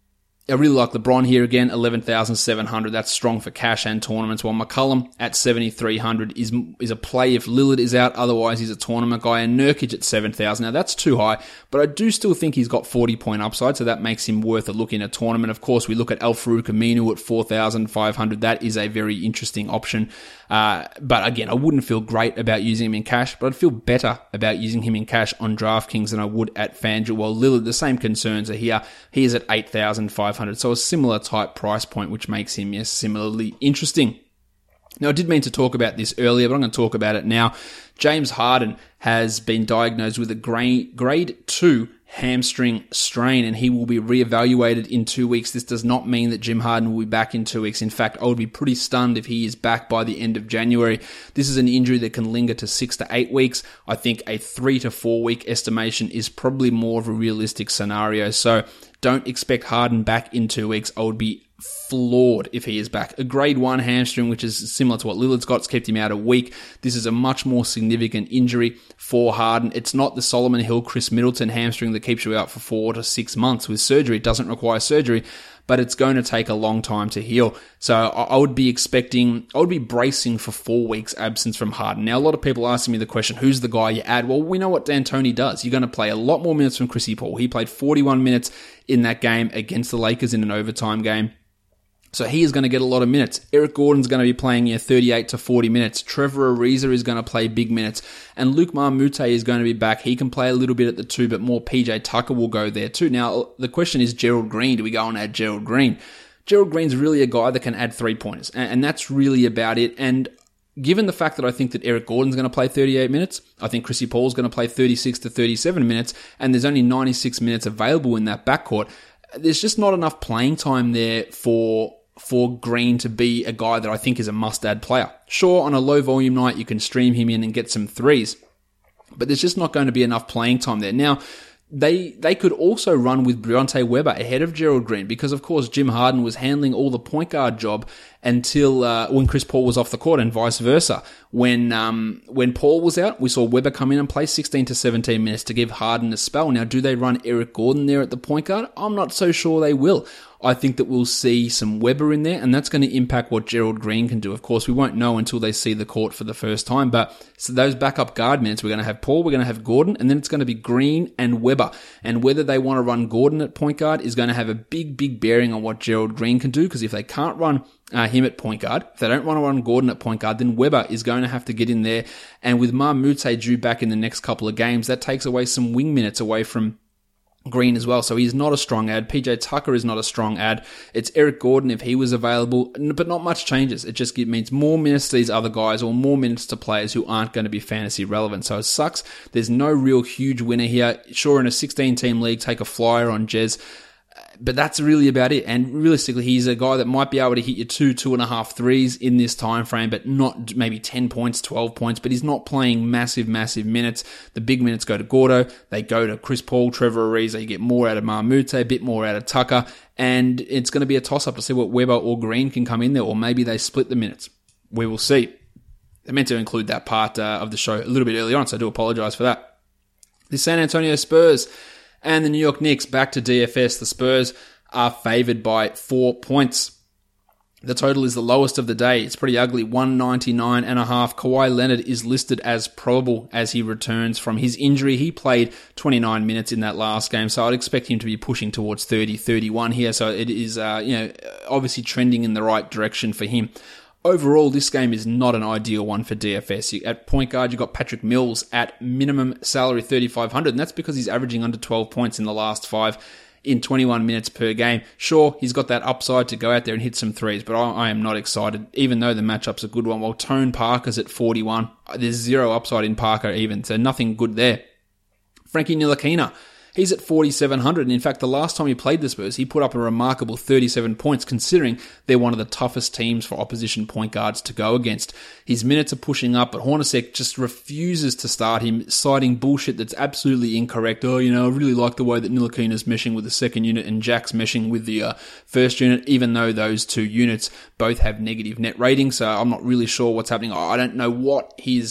I really like LeBron here again, eleven thousand seven hundred. That's strong for cash and tournaments. While McCollum at seventy-three hundred is is a play if Lillard is out. Otherwise, he's a tournament guy. And Nurkic at seven thousand. Now, that's too high, but I do still think he's got forty-point upside, so that makes him worth a look in a tournament. Of course, we look at Al-Farouq Aminu at four thousand five hundred. That is a very interesting option. Uh, but again, I wouldn't feel great about using him in cash, but I'd feel better about using him in cash on DraftKings than I would at FanDuel. While Lillard, the same concerns are here. He is at eight thousand five hundred, so a similar type price point, which makes him, yes, similarly interesting. Now, I did mean to talk about this earlier, but I'm going to talk about it now. James Harden has been diagnosed with a grade, grade two hamstring strain, and he will be reevaluated in two weeks. This does not mean that Jim Harden will be back in two weeks. In fact, I would be pretty stunned if he is back by the end of January. This is an injury that can linger to six to eight weeks. I think a three to four week estimation is probably more of a realistic scenario. So don't expect Harden back in two weeks. I would be floored if he is back. A grade one hamstring, which is similar to what Lillard's got, has kept him out a week. This is a much more significant injury for Harden. It's not the Solomon Hill, Chris Middleton hamstring that keeps you out for four to six months with surgery. It doesn't require surgery, but it's going to take a long time to heal. So I would be expecting, I would be bracing for four weeks absence from Harden. Now, a lot of people asking me the question, who's the guy you add? Well, we know what D'Antoni does. You're going to play a lot more minutes from Chrissy Paul. He played forty-one minutes in that game against the Lakers in an overtime game. So he is going to get a lot of minutes. Eric Gordon's going to be playing you know, thirty-eight to forty minutes. Trevor Ariza is going to play big minutes. And Luke Marmute is going to be back. He can play a little bit at the two, but more P J Tucker will go there too. Now, the question is Gerald Green. Do we go and add Gerald Green? Gerald Green's really a guy that can add three-pointers, and that's really about it. And given the fact that I think that Eric Gordon's going to play thirty-eight minutes, I think Chrissy Paul's going to play thirty-six to thirty-seven minutes, and there's only ninety-six minutes available in that backcourt, there's just not enough playing time there for for Green to be a guy that I think is a must-add player. Sure, on a low-volume night, you can stream him in and get some threes, but there's just not going to be enough playing time there. Now, They they could also run with Deontay Weber ahead of Gerald Green because, of course, Jim Harden was handling all the point guard job until uh, when Chris Paul was off the court, and vice versa. When um when Paul was out, we saw Weber come in and play sixteen to seventeen minutes to give Harden a spell. Now, do they run Eric Gordon there at the point guard? I'm not so sure they will. I think that we'll see some Weber in there, and that's going to impact what Gerald Green can do. Of course, we won't know until they see the court for the first time, but so those backup guard minutes, we're going to have Paul, we're going to have Gordon, and then it's going to be Green and Weber. And whether they want to run Gordon at point guard is going to have a big, big bearing on what Gerald Green can do, because if they can't run uh, him at point guard, if they don't want to run Gordon at point guard, then Weber is going to have to get in there. And with Marmute due back in the next couple of games, that takes away some wing minutes away from Green as well, so he's not a strong ad. P J Tucker is not a strong ad. It's Eric Gordon if he was available, but not much changes. It just means more minutes to these other guys, or more minutes to players who aren't going to be fantasy relevant. So it sucks. There's no real huge winner here. Sure, in a sixteen-team league, take a flyer on Jez, but that's really about it. And realistically, he's a guy that might be able to hit you two, two and a half threes in this time frame, but not maybe ten points, twelve points, but he's not playing massive, massive minutes. The big minutes go to Gordo. They go to Chris Paul, Trevor Ariza. You get more out of Marmute, a bit more out of Tucker, and it's going to be a toss-up to see what Weber or Green can come in there, or maybe they split the minutes. We will see. I meant to include that part uh, of the show a little bit earlier on, so I do apologize for that. The San Antonio Spurs and the New York Knicks, back to D F S. The Spurs are favored by four points. The total is the lowest of the day. It's pretty ugly, one ninety-nine and a half. Kawhi Leonard is listed as probable as he returns from his injury. He played twenty-nine minutes in that last game, so I'd expect him to be pushing towards thirty, thirty-one here. So it is, uh, you know, obviously trending in the right direction for him. Overall, this game is not an ideal one for D F S. At point guard, you've got Patrick Mills at minimum salary thirty-five hundred, and that's because he's averaging under twelve points in the last five in twenty-one minutes per game. Sure, he's got that upside to go out there and hit some threes, but I, I am not excited, even though the matchup's a good one. While Tone Parker's at forty-one, there's zero upside in Parker even, so nothing good there. Frankie Ntilikina, he's at forty-seven hundred, and in fact, the last time he played the Spurs, he put up a remarkable thirty-seven points, considering they're one of the toughest teams for opposition point guards to go against. His minutes are pushing up, but Hornacek just refuses to start him, citing bullshit that's absolutely incorrect. Oh, you know, I really like the way that Ntilikina's meshing with the second unit and Jack's meshing with the uh, first unit, even though those two units both have negative net ratings, so I'm not really sure what's happening. I don't know what his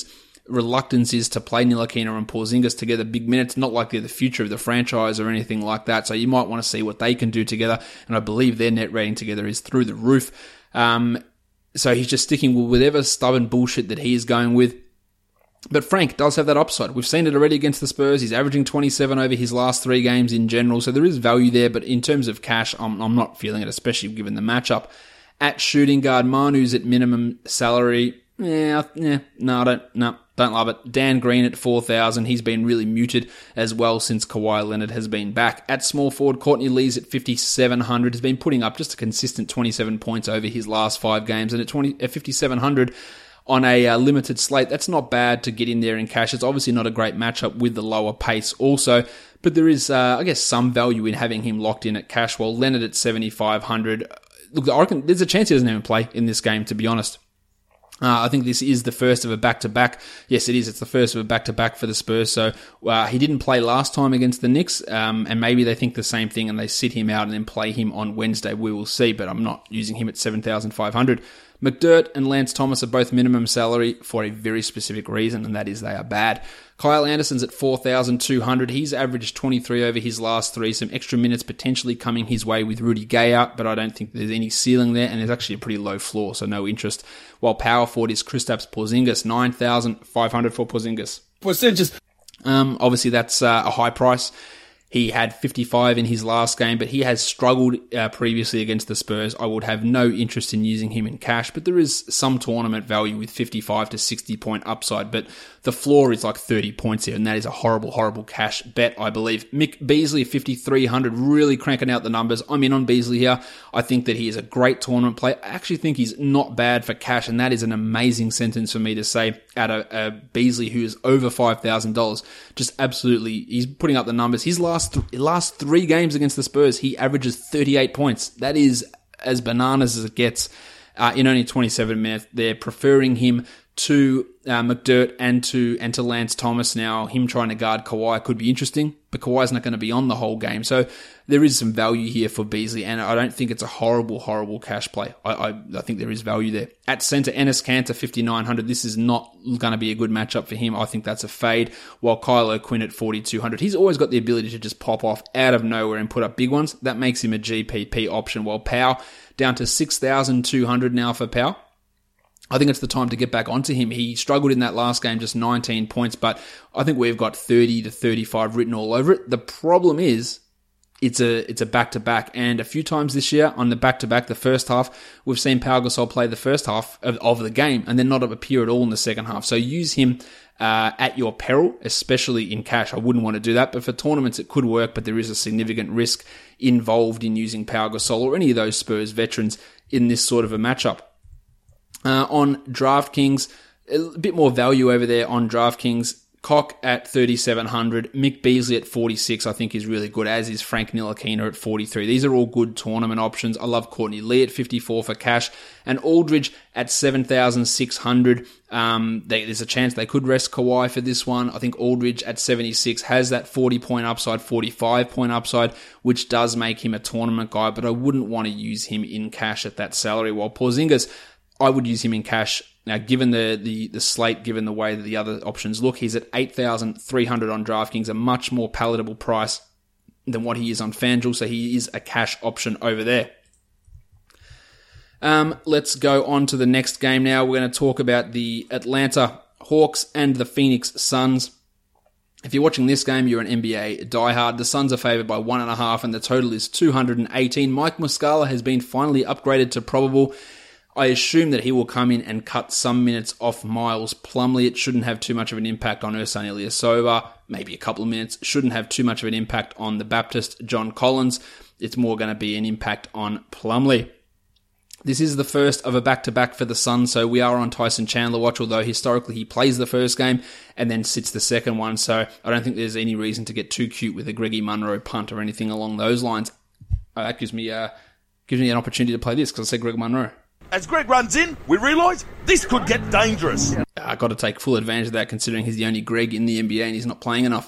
reluctance is to play Ntilikina and Porzingis together big minutes, not like they're the future of the franchise or anything like that. So you might want to see what they can do together. And I believe their net rating together is through the roof. Um, so he's just sticking with whatever stubborn bullshit that he is going with. But Frank does have that upside. We've seen it already against the Spurs. He's averaging twenty-seven over his last three games in general. So there is value there. But in terms of cash, I'm, I'm not feeling it, especially given the matchup. At shooting guard, Manu's at minimum salary. Yeah, yeah, no, I don't, no, don't love it. Dan Green at four thousand. He's been really muted as well since Kawhi Leonard has been back. At small forward, Courtney Lee's at fifty-seven hundred. Has been putting up just a consistent twenty-seven points over his last five games. And at twenty, at fifty-seven hundred on a uh, limited slate, that's not bad to get in there in cash. It's obviously not a great matchup with the lower pace also. But there is, uh, I guess, some value in having him locked in at cash. While Leonard at seventy-five hundred. Look, I reckon there's a chance he doesn't even play in this game, to be honest. Uh, I think this is the first of a back-to-back. Yes, it is. It's the first of a back-to-back for the Spurs. So uh, he didn't play last time against the Knicks, um, and maybe they think the same thing and they sit him out and then play him on Wednesday. We will see, but I'm not using him at seven thousand five hundred. McDirt and Lance Thomas are both minimum salary for a very specific reason, and that is they are bad. Kyle Anderson's at four thousand two hundred. He's averaged twenty-three over his last three. Some extra minutes potentially coming his way with Rudy Gay out, but I don't think there's any ceiling there, and there's actually a pretty low floor, so no interest. While power forward is Kristaps Porzingis, nine thousand five hundred for Porzingis. Percentages. Um, obviously, that's uh, a high price. He had fifty-five in his last game, but he has struggled uh, previously against the Spurs. I would have no interest in using him in cash, but there is some tournament value with fifty-five to sixty point upside, but the floor is like thirty points here, and that is a horrible, horrible cash bet, I believe. Mick Beasley, fifty-three hundred, really cranking out the numbers. I'm in on Beasley here. I think that he is a great tournament player. I actually think he's not bad for cash, and that is an amazing sentence for me to say at a, a Beasley who is over five thousand dollars. Just absolutely, he's putting up the numbers. His last Th- last three games against the Spurs, he averages thirty-eight points. That is as bananas as it gets uh, in only twenty-seven minutes. They're preferring him to uh, McDirt and to and to Lance Thomas. Now, him trying to guard Kawhi could be interesting, but Kawhi's not going to be on the whole game. So there is some value here for Beasley, and I don't think it's a horrible, horrible cash play. I, I, I think there is value there. At center, Enes Kanter, fifty-nine hundred. This is not going to be a good matchup for him. I think that's a fade. While Kyle O'Quinn at forty-two hundred. He's always got the ability to just pop off out of nowhere and put up big ones. That makes him a G P P option. While Powell, down to six thousand two hundred now for Powell. I think it's the time to get back onto him. He struggled in that last game, just nineteen points, but I think we've got thirty to thirty-five written all over it. The problem is, it's a it's a back-to-back, and a few times this year on the back-to-back, the first half, we've seen Pau Gasol play the first half of, of the game and then not appear at all in the second half. So use him uh, at your peril, especially in cash. I wouldn't want to do that, but for tournaments it could work, but there is a significant risk involved in using Pau Gasol or any of those Spurs veterans in this sort of a matchup. Uh, on DraftKings, a bit more value over there on DraftKings. Cock at thirty-seven hundred. Mick Beasley at forty-six, I think is really good, as is Frank Ntilikina at forty-three. These are all good tournament options. I love Courtney Lee at fifty-four for cash. And Aldridge at seven thousand six hundred. Um, they, there's a chance they could rest Kawhi for this one. I think Aldridge at seventy-six has that forty point upside, forty-five point upside, which does make him a tournament guy, but I wouldn't want to use him in cash at that salary. While Porzingis, I would use him in cash. Now, given the, the, the slate, given the way that the other options look, he's at eight thousand three hundred on DraftKings, a much more palatable price than what he is on FanDuel, so he is a cash option over there. Um, let's go on to the next game now. We're going to talk about the Atlanta Hawks and the Phoenix Suns. If you're watching this game, you're an N B A diehard. The Suns are favored by one and a half, and the total is two hundred eighteen. Mike Muscala has been finally upgraded to probable. I assume that he will come in and cut some minutes off Miles Plumlee. It shouldn't have too much of an impact on Ersan Ilyasova. Maybe a couple of minutes. Shouldn't have too much of an impact on the Baptist, John Collins. It's more going to be an impact on Plumlee. This is the first of a back-to-back for the Suns, so we are on Tyson Chandler watch, although historically he plays the first game and then sits the second one, so I don't think there's any reason to get too cute with a Greggy Monroe punt or anything along those lines. Uh, that gives me, uh, gives me an opportunity to play this, because I said Greg Monroe. As Greg runs in, we realise this could get dangerous. I've got to take full advantage of that, considering he's the only Greg in the N B A and he's not playing enough.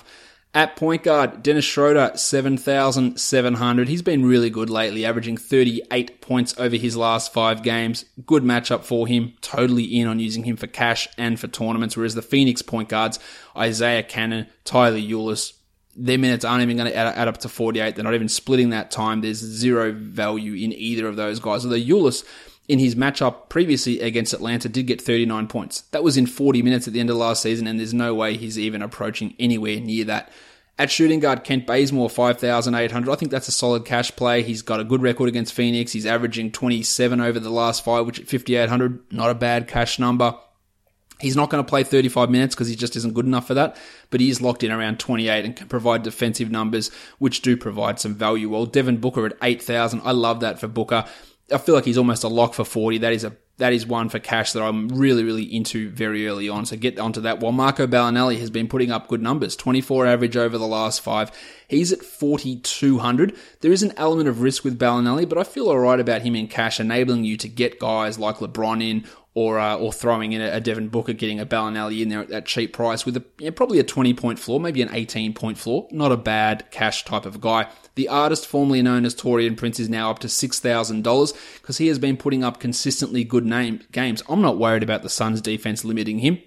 At point guard, Dennis Schroeder, seven thousand seven hundred. He's been really good lately, averaging thirty-eight points over his last five games. Good matchup for him. Totally in on using him for cash and for tournaments, whereas the Phoenix point guards, Isaiah Cannon, Tyler Ulis, their minutes aren't even going to add, add up to forty-eight. They're not even splitting that time. There's zero value in either of those guys. Although Ulis, in his matchup previously against Atlanta, did get thirty-nine points. That was in forty minutes at the end of last season, and there's no way he's even approaching anywhere near that. At shooting guard, Kent Bazemore, five thousand eight hundred. I think that's a solid cash play. He's got a good record against Phoenix. He's averaging twenty-seven over the last five, which at fifty-eight hundred, not a bad cash number. He's not going to play thirty-five minutes because he just isn't good enough for that, but he is locked in around twenty-eight and can provide defensive numbers, which do provide some value. Well, Devin Booker at eight thousand. I love that for Booker. I feel like he's almost a lock for forty. That is a That is one for cash that I'm really, really into very early on. So get onto that. While Marco Bellinelli has been putting up good numbers, twenty-four average over the last five. He's at forty-two hundred. There is an element of risk with Bellinelli, but I feel alright about him in cash, enabling you to get guys like LeBron in, or uh, or throwing in a, a Devin Booker, getting a Bellinelli in there at that cheap price with a, you know, probably a twenty-point floor, maybe an eighteen-point floor. Not a bad cash type of guy. The artist formerly known as Taurean Prince is now up to six thousand dollars because he has been putting up consistently good name, games. I'm not worried about the Suns' defense limiting him.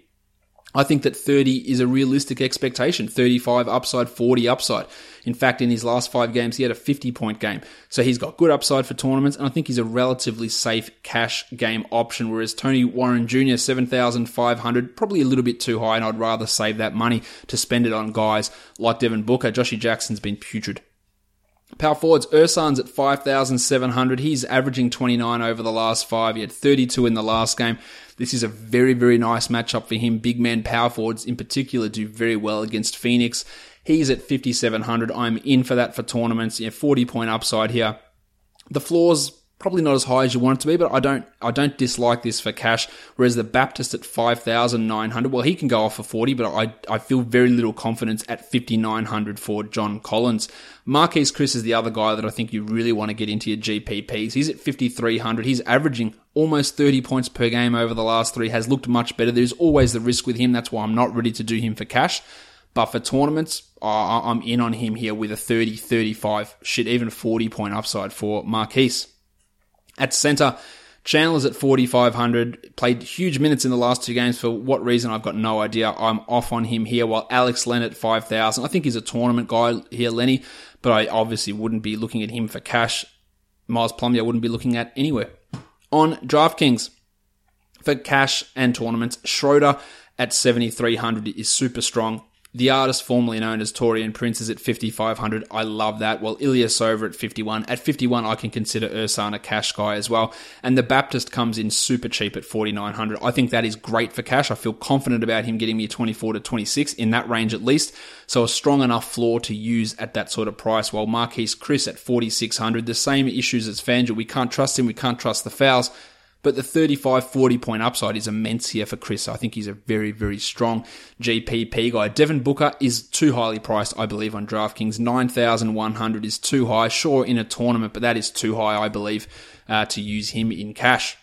I think that thirty is a realistic expectation. thirty-five upside, forty upside. In fact, in his last five games, he had a fifty-point game. So he's got good upside for tournaments, and I think he's a relatively safe cash game option, whereas Tony Warren Junior, seven thousand five hundred, probably a little bit too high, and I'd rather save that money to spend it on guys like Devin Booker. Joshy Jackson's been putrid. Power forwards, Ersan's at five thousand seven hundred. He's averaging twenty-nine over the last five. He had thirty-two in the last game. This is a very, very nice matchup for him. Big man power forwards in particular do very well against Phoenix. He's at fifty-seven hundred. I'm in for that for tournaments. Yeah, forty-point upside here. The floor's probably not as high as you want it to be, but I don't I don't dislike this for cash. Whereas the Baptist at five thousand nine hundred, well, he can go off for forty, but I, I feel very little confidence at fifty-nine hundred for John Collins. Marquise Chris is the other guy that I think you really want to get into your G P Ps. He's at fifty-three hundred. He's averaging almost thirty points per game over the last three, has looked much better. There's always the risk with him. That's why I'm not ready to do him for cash. But for tournaments, I'm in on him here with a thirty, thirty-five, shit, even forty point upside for Marquise. At center, Chandler's at forty-five hundred, played huge minutes in the last two games. For what reason, I've got no idea. I'm off on him here, while Alex Len at five thousand. I think he's a tournament guy here, Lenny, but I obviously wouldn't be looking at him for cash. Miles Plumlee, I wouldn't be looking at anywhere. On DraftKings, for cash and tournaments, Schroeder at seventy-three hundred is super strong. The artist formerly known as Taurean Prince is at fifty-five hundred. I love that. Well, Ilyasova at fifty-one. At fifty-one, I can consider Ersan a cash guy as well. And the Baptist comes in super cheap at forty-nine hundred. I think that is great for cash. I feel confident about him getting me twenty-four to twenty-six, in that range at least. So a strong enough floor to use at that sort of price. While Marquise Chris at forty-six hundred, the same issues as Fangio. We can't trust him. We can't trust the fouls. But the thirty-five, forty point upside is immense here for Chris. I think he's a very, very strong G P P guy. Devin Booker is too highly priced, I believe, on DraftKings. nine thousand one hundred is too high. Sure, in a tournament, but that is too high, I believe, uh, to use him in cash.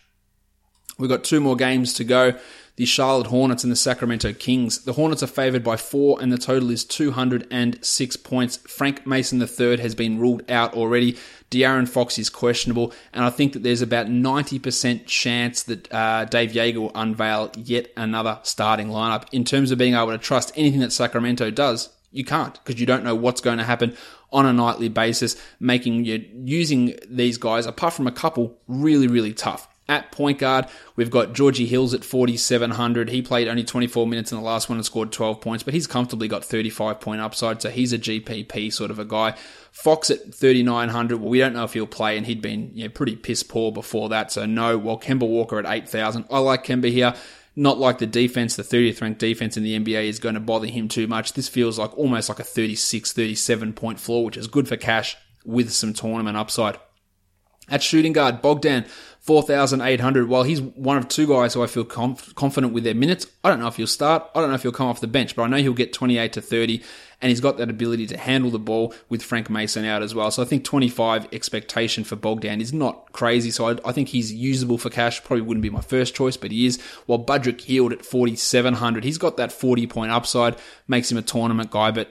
We've got two more games to go. The Charlotte Hornets and the Sacramento Kings. The Hornets are favored by four, and the total is two hundred six points. Frank Mason the third has been ruled out already. De'Aaron Fox is questionable, and I think that there's about ninety percent chance that uh, Dave Yeager will unveil yet another starting lineup. In terms of being able to trust anything that Sacramento does, you can't, because you don't know what's going to happen on a nightly basis, making you using these guys, apart from a couple, really, really tough. At point guard, we've got Georgie Hills at forty-seven hundred. He played only twenty-four minutes in the last one and scored twelve points, but he's comfortably got thirty-five point upside, so he's a G P P sort of a guy. Fox at thirty-nine hundred. Well, we don't know if he'll play, and he'd been you know, pretty piss poor before that, so no. While Kemba Walker at eight thousand. I like Kemba here. Not like the defense, the thirtieth ranked defense in the N B A is going to bother him too much. This feels like almost like a thirty-six, thirty-seven point floor, which is good for cash with some tournament upside. At shooting guard, Bogdan, four thousand eight hundred. While he's one of two guys who I feel conf- confident with their minutes, I don't know if he'll start. I don't know if he'll come off the bench, but I know he'll get twenty-eight to thirty, and he's got that ability to handle the ball with Frank Mason out as well. So I think twenty-five expectation for Bogdan is not crazy, so I, I think he's usable for cash. Probably wouldn't be my first choice, but he is. While Budrick Hield at forty-seven hundred, he's got that forty point upside, makes him a tournament guy, but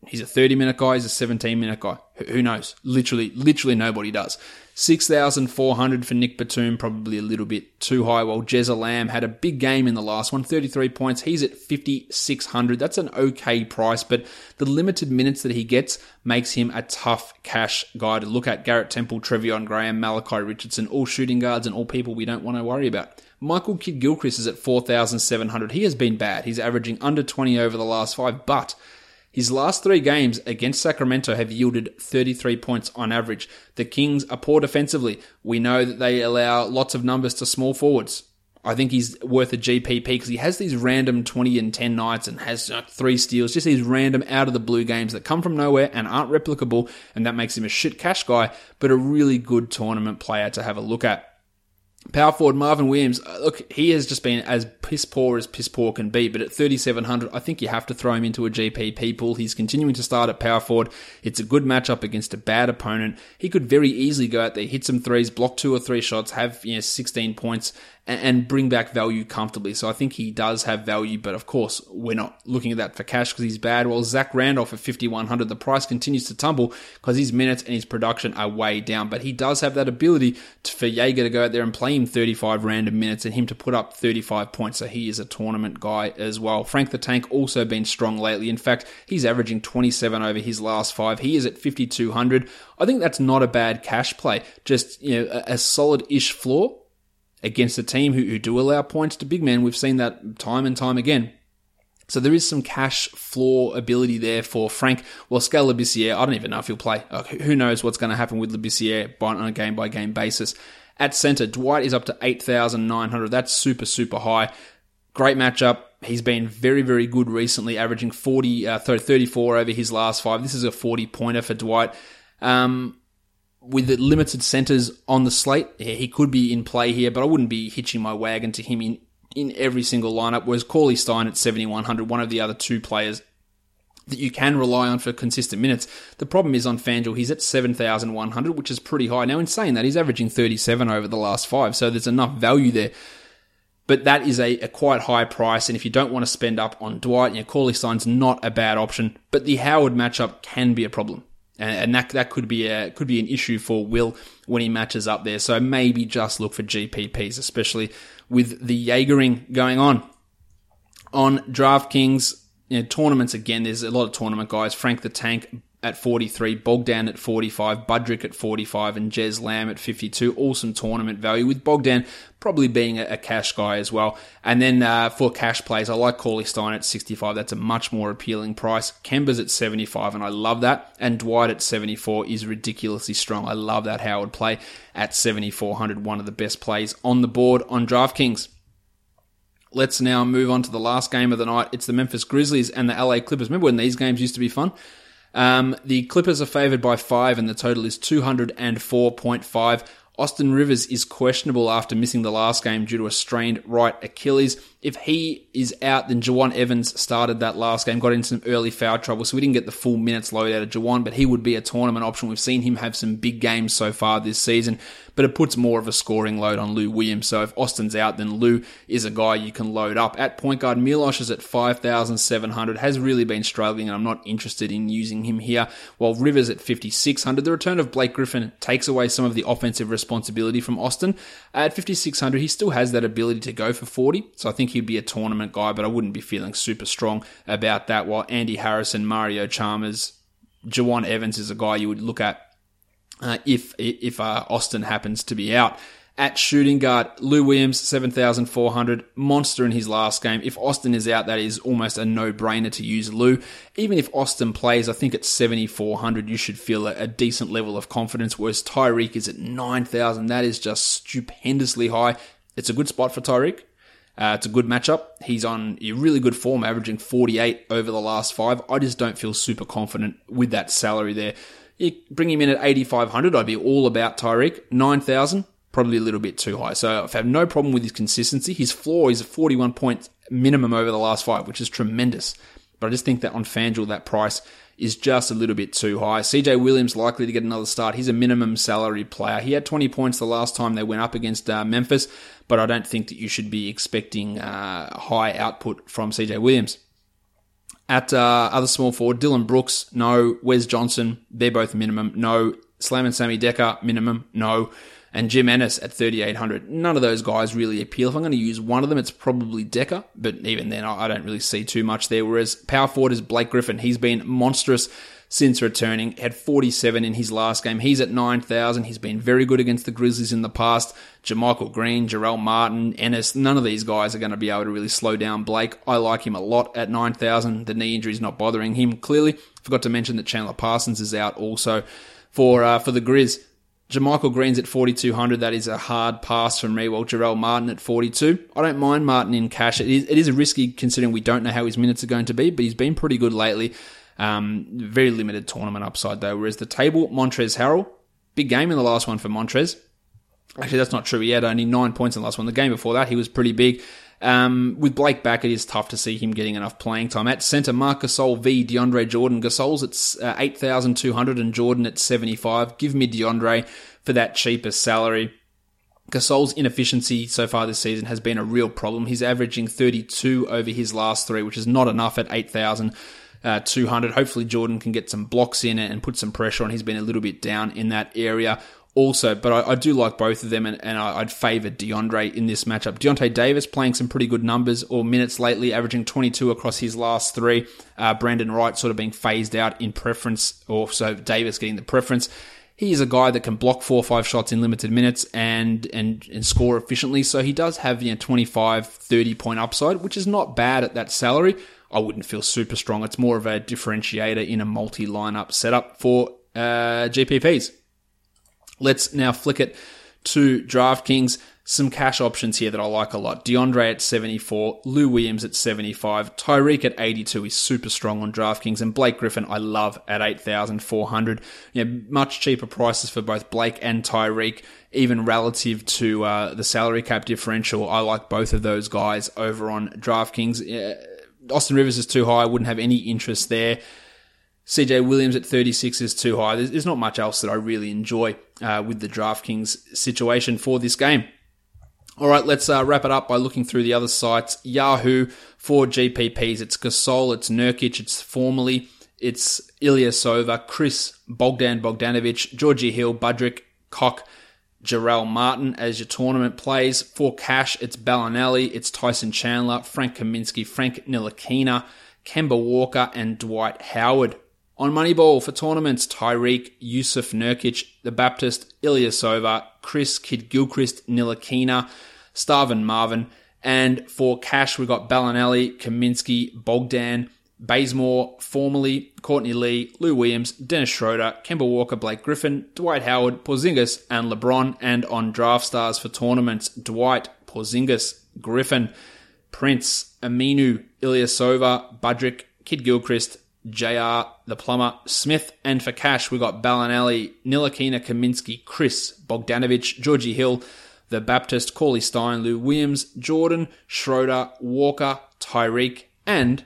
He's a thirty-minute guy. He's a seventeen-minute guy. Who knows? Literally, literally nobody does. six thousand four hundred for Nick Batum, probably a little bit too high. While Jezza Lamb had a big game in the last one, thirty-three points. He's at fifty-six hundred. That's an okay price, but the limited minutes that he gets makes him a tough cash guy to look at. Garrett Temple, Trevion Graham, Malachi Richardson, all shooting guards and all people we don't want to worry about. Michael Kidd-Gilchrist is at four thousand seven hundred. He has been bad. He's averaging under twenty over the last five, but his last three games against Sacramento have yielded thirty-three points on average. The Kings are poor defensively. We know that they allow lots of numbers to small forwards. I think he's worth a G P P because he has these random twenty and ten nights and has uh, three steals, just these random out of the blue games that come from nowhere and aren't replicable, and that makes him a shit cash guy, but a really good tournament player to have a look at. Power forward Marvin Williams, look, he has just been as piss poor as piss poor can be, but at thirty-seven hundred, I think you have to throw him into a G P P pool. He's continuing to start at power forward. It's a good matchup against a bad opponent. He could very easily go out there, hit some threes, block two or three shots, have you know sixteen points, and, and bring back value comfortably. So I think he does have value, but of course, we're not looking at that for cash because he's bad. While Zach Randolph at fifty-one hundred, the price continues to tumble because his minutes and his production are way down, but he does have that ability to, for Jaeger to go out there and play him thirty-five random minutes and him to put up thirty-five points, so he is a tournament guy as well. Frank the Tank also been strong lately. In fact, he's averaging twenty-seven over his last five. He is at fifty-two hundred. I think that's not a bad cash play. Just, you know, a, a solid-ish floor against a team who, who do allow points to big men. We've seen that time and time again. So there is some cash floor ability there for Frank. Well, Skal Labissiere, I don't even know if he'll play. Uh, who knows what's going to happen with Labissiere on a game-by-game basis. At center, Dwight is up to eight thousand nine hundred. That's super, super high. Great matchup. He's been very, very good recently, averaging forty, uh, thirty-four over his last five. This is a forty-pointer for Dwight. Um, with the limited centers on the slate, yeah, he could be in play here, but I wouldn't be hitching my wagon to him in, in every single lineup. Whereas Cauley Stein at seventy-one hundred, one of the other two players that you can rely on for consistent minutes. The problem is on FanDuel, he's at seven thousand one hundred, which is pretty high. Now, in saying that, he's averaging thirty-seven over the last five, so there's enough value there. But that is a, a quite high price, and if you don't want to spend up on Dwight, you know, Cauley Stein's not a bad option, but the Howard matchup can be a problem. And, and that that could be a could be an issue for Will when he matches up there. So maybe just look for G P Ps, especially with the Jaegering going on. On DraftKings, you know, tournaments, again, there's a lot of tournament guys. Frank the Tank at forty-three, Bogdan at forty-five, Budrick at forty-five, and Jez Lamb at fifty-two. Awesome tournament value, with Bogdan probably being a, a cash guy as well. And then uh, for cash plays, I like Cauley Stein at sixty-five. That's a much more appealing price. Kemba's at seventy-five, and I love that. And Dwight at seventy-four is ridiculously strong. I love that Howard play at seventy-four hundred, one of the best plays on the board on DraftKings. Let's now move on to the last game of the night. It's the Memphis Grizzlies and the L A Clippers. Remember when these games used to be fun? Um, the Clippers are favored by five, and the total is two hundred four point five. Austin Rivers is questionable after missing the last game due to a strained right Achilles. If he is out, then Jawan Evans started that last game, got in some early foul trouble, so we didn't get the full minutes load out of Jawan, but he would be a tournament option. We've seen him have some big games so far this season, but it puts more of a scoring load on Lou Williams. So if Austin's out, then Lou is a guy you can load up. At point guard, Milosh is at five thousand seven hundred, has really been struggling, and I'm not interested in using him here. While Rivers at fifty-six hundred, the return of Blake Griffin takes away some of the offensive responsibility from Austin. At fifty-six hundred, he still has that ability to go for forty, so I think he'd be a tournament guy, but I wouldn't be feeling super strong about that. While Andy Harrison, Mario Chalmers, Jawan Evans is a guy you would look at uh, if if uh, Austin happens to be out. At shooting guard, Lou Williams, seven thousand four hundred, monster in his last game. If Austin is out, that is almost a no-brainer to use Lou. Even if Austin plays, I think at seventy-four hundred, you should feel a, a decent level of confidence, whereas Tyreek is at nine thousand. That is just stupendously high. It's a good spot for Tyreek. Uh, it's a good matchup. He's on a really good form, averaging forty-eight over the last five. I just don't feel super confident with that salary there. You bring him in at eighty-five hundred, I'd be all about Tyreek. nine thousand, probably a little bit too high. So I've had no problem with his consistency. His floor is a forty-one point minimum over the last five, which is tremendous. But I just think that on FanDuel, that price is just a little bit too high. C J Williams likely to get another start. He's a minimum salary player. He had twenty points the last time they went up against uh, Memphis, but I don't think that you should be expecting uh, high output from C J Williams. At uh, other small forward, Dylan Brooks, no. Wes Johnson, they're both minimum, no. Slam and Sammy Decker, minimum, no. And Jim Ennis at thirty-eight hundred. None of those guys really appeal. If I'm going to use one of them, it's probably Decker, but even then, I don't really see too much there. Whereas power forward is Blake Griffin. He's been monstrous since returning. Had forty-seven in his last game. He's at nine thousand. He's been very good against the Grizzlies in the past. Jermichael Green, Jarrell Martin, Ennis, none of these guys are going to be able to really slow down Blake. I like him a lot at nine thousand. The knee injury is not bothering him, clearly. Forgot to mention that Chandler Parsons is out also for uh, for the Grizz. Jermichael Green's at forty-two hundred. That is a hard pass from me. While Jarrell Martin at forty-two. I don't mind Martin in cash. It is, it is a risky considering we don't know how his minutes are going to be, but he's been pretty good lately. Um, very limited tournament upside though. Whereas the table, Montrezl Harrell, big game in the last one for Montrez. Actually, that's not true. He had only nine points in the last one. The game before that, he was pretty big. Um, with Blake back, it is tough to see him getting enough playing time. At centre, Marc Gasol v DeAndre Jordan. Gasol's at uh, eight thousand two hundred and Jordan at seventy-five. Give me DeAndre for that cheaper salary. Gasol's inefficiency so far this season has been a real problem. He's averaging thirty-two over his last three, which is not enough at eight thousand two hundred. Hopefully Jordan can get some blocks in and put some pressure on. He's been a little bit down in that area also, but I, I do like both of them, and, and I, I'd favour DeAndre in this matchup. Deontay Davis playing some pretty good numbers or minutes lately, averaging twenty-two across his last three. Uh, Brandon Wright sort of being phased out in preference, or so Davis getting the preference. He is a guy that can block four or five shots in limited minutes and, and, and score efficiently, so he does have, you know, twenty-five, thirty point upside, which is not bad at that salary. I wouldn't feel super strong. It's more of a differentiator in a multi-lineup setup for uh, G P Ps. Let's now flick it to DraftKings. Some cash options here that I like a lot. DeAndre at seventy-four, Lou Williams at seventy-five, Tyreek at eighty-two is super strong on DraftKings, and Blake Griffin I love at eight thousand four hundred. You know, much cheaper prices for both Blake and Tyreek, even relative to uh, the salary cap differential. I like both of those guys over on DraftKings. Uh, Austin Rivers is too high. I wouldn't have any interest there. C J Williams at thirty-six is too high. There's, there's not much else that I really enjoy uh, with the DraftKings situation for this game. All right, let's uh, wrap it up by looking through the other sites. Yahoo for G P Ps. It's Gasol, it's Nurkic, it's Formally, it's Ilyasova, Chris, Bogdan Bogdanovic, Georgie Hill, Budrick, Koch, Jarrell Martin as your tournament plays. For cash, it's Bellinelli, it's Tyson Chandler, Frank Kaminsky, Frank Ntilikina, Kemba Walker, and Dwight Howard. On Moneyball for tournaments, Tyreek, Yusuf Nurkic, The Baptist, Ilyasova, Chris, Kid Gilchrist, Ntilikina, Starvin Marvin. And for cash, we've got Bellinelli, Kaminsky, Bogdan, Bazemore, Formally, Courtney Lee, Lou Williams, Dennis Schroeder, Kemba Walker, Blake Griffin, Dwight Howard, Porzingis, and LeBron. And on Draft Stars for tournaments, Dwight, Porzingis, Griffin, Prince, Aminu, Ilyasova, Budrick, Kid Gilchrist, J R, the Plumber, Smith, and for cash, we got Bellinelli, Ntilikina, Kaminsky, Chris, Bogdanovic, Georgie Hill, The Baptist, Cauley Stein, Lou Williams, Jordan, Schroeder, Walker, Tyreek, and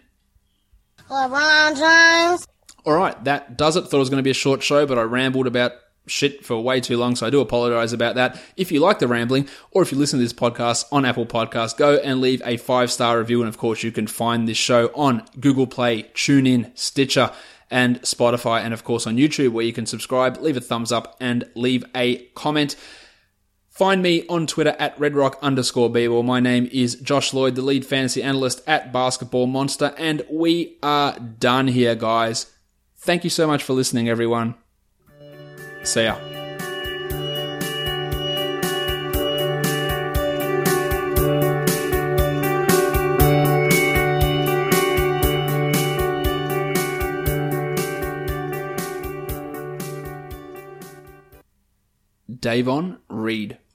LeBron James. All right, that does it. Thought it was going to be a short show, but I rambled about shit for way too long, so I do apologize about that. If you like the rambling, or if you listen to this podcast on Apple Podcasts, go and leave a five-star review, and of course you can find this show on Google Play, TuneIn, Stitcher, and Spotify, and of course on YouTube, where you can subscribe, leave a thumbs up, and leave a comment. Find me on Twitter at redrock underscore bball. My name is Josh Lloyd, the lead fantasy analyst at Basketball Monster, and we are done here, guys. Thank you so much for listening, everyone. See ya. Davon Reed.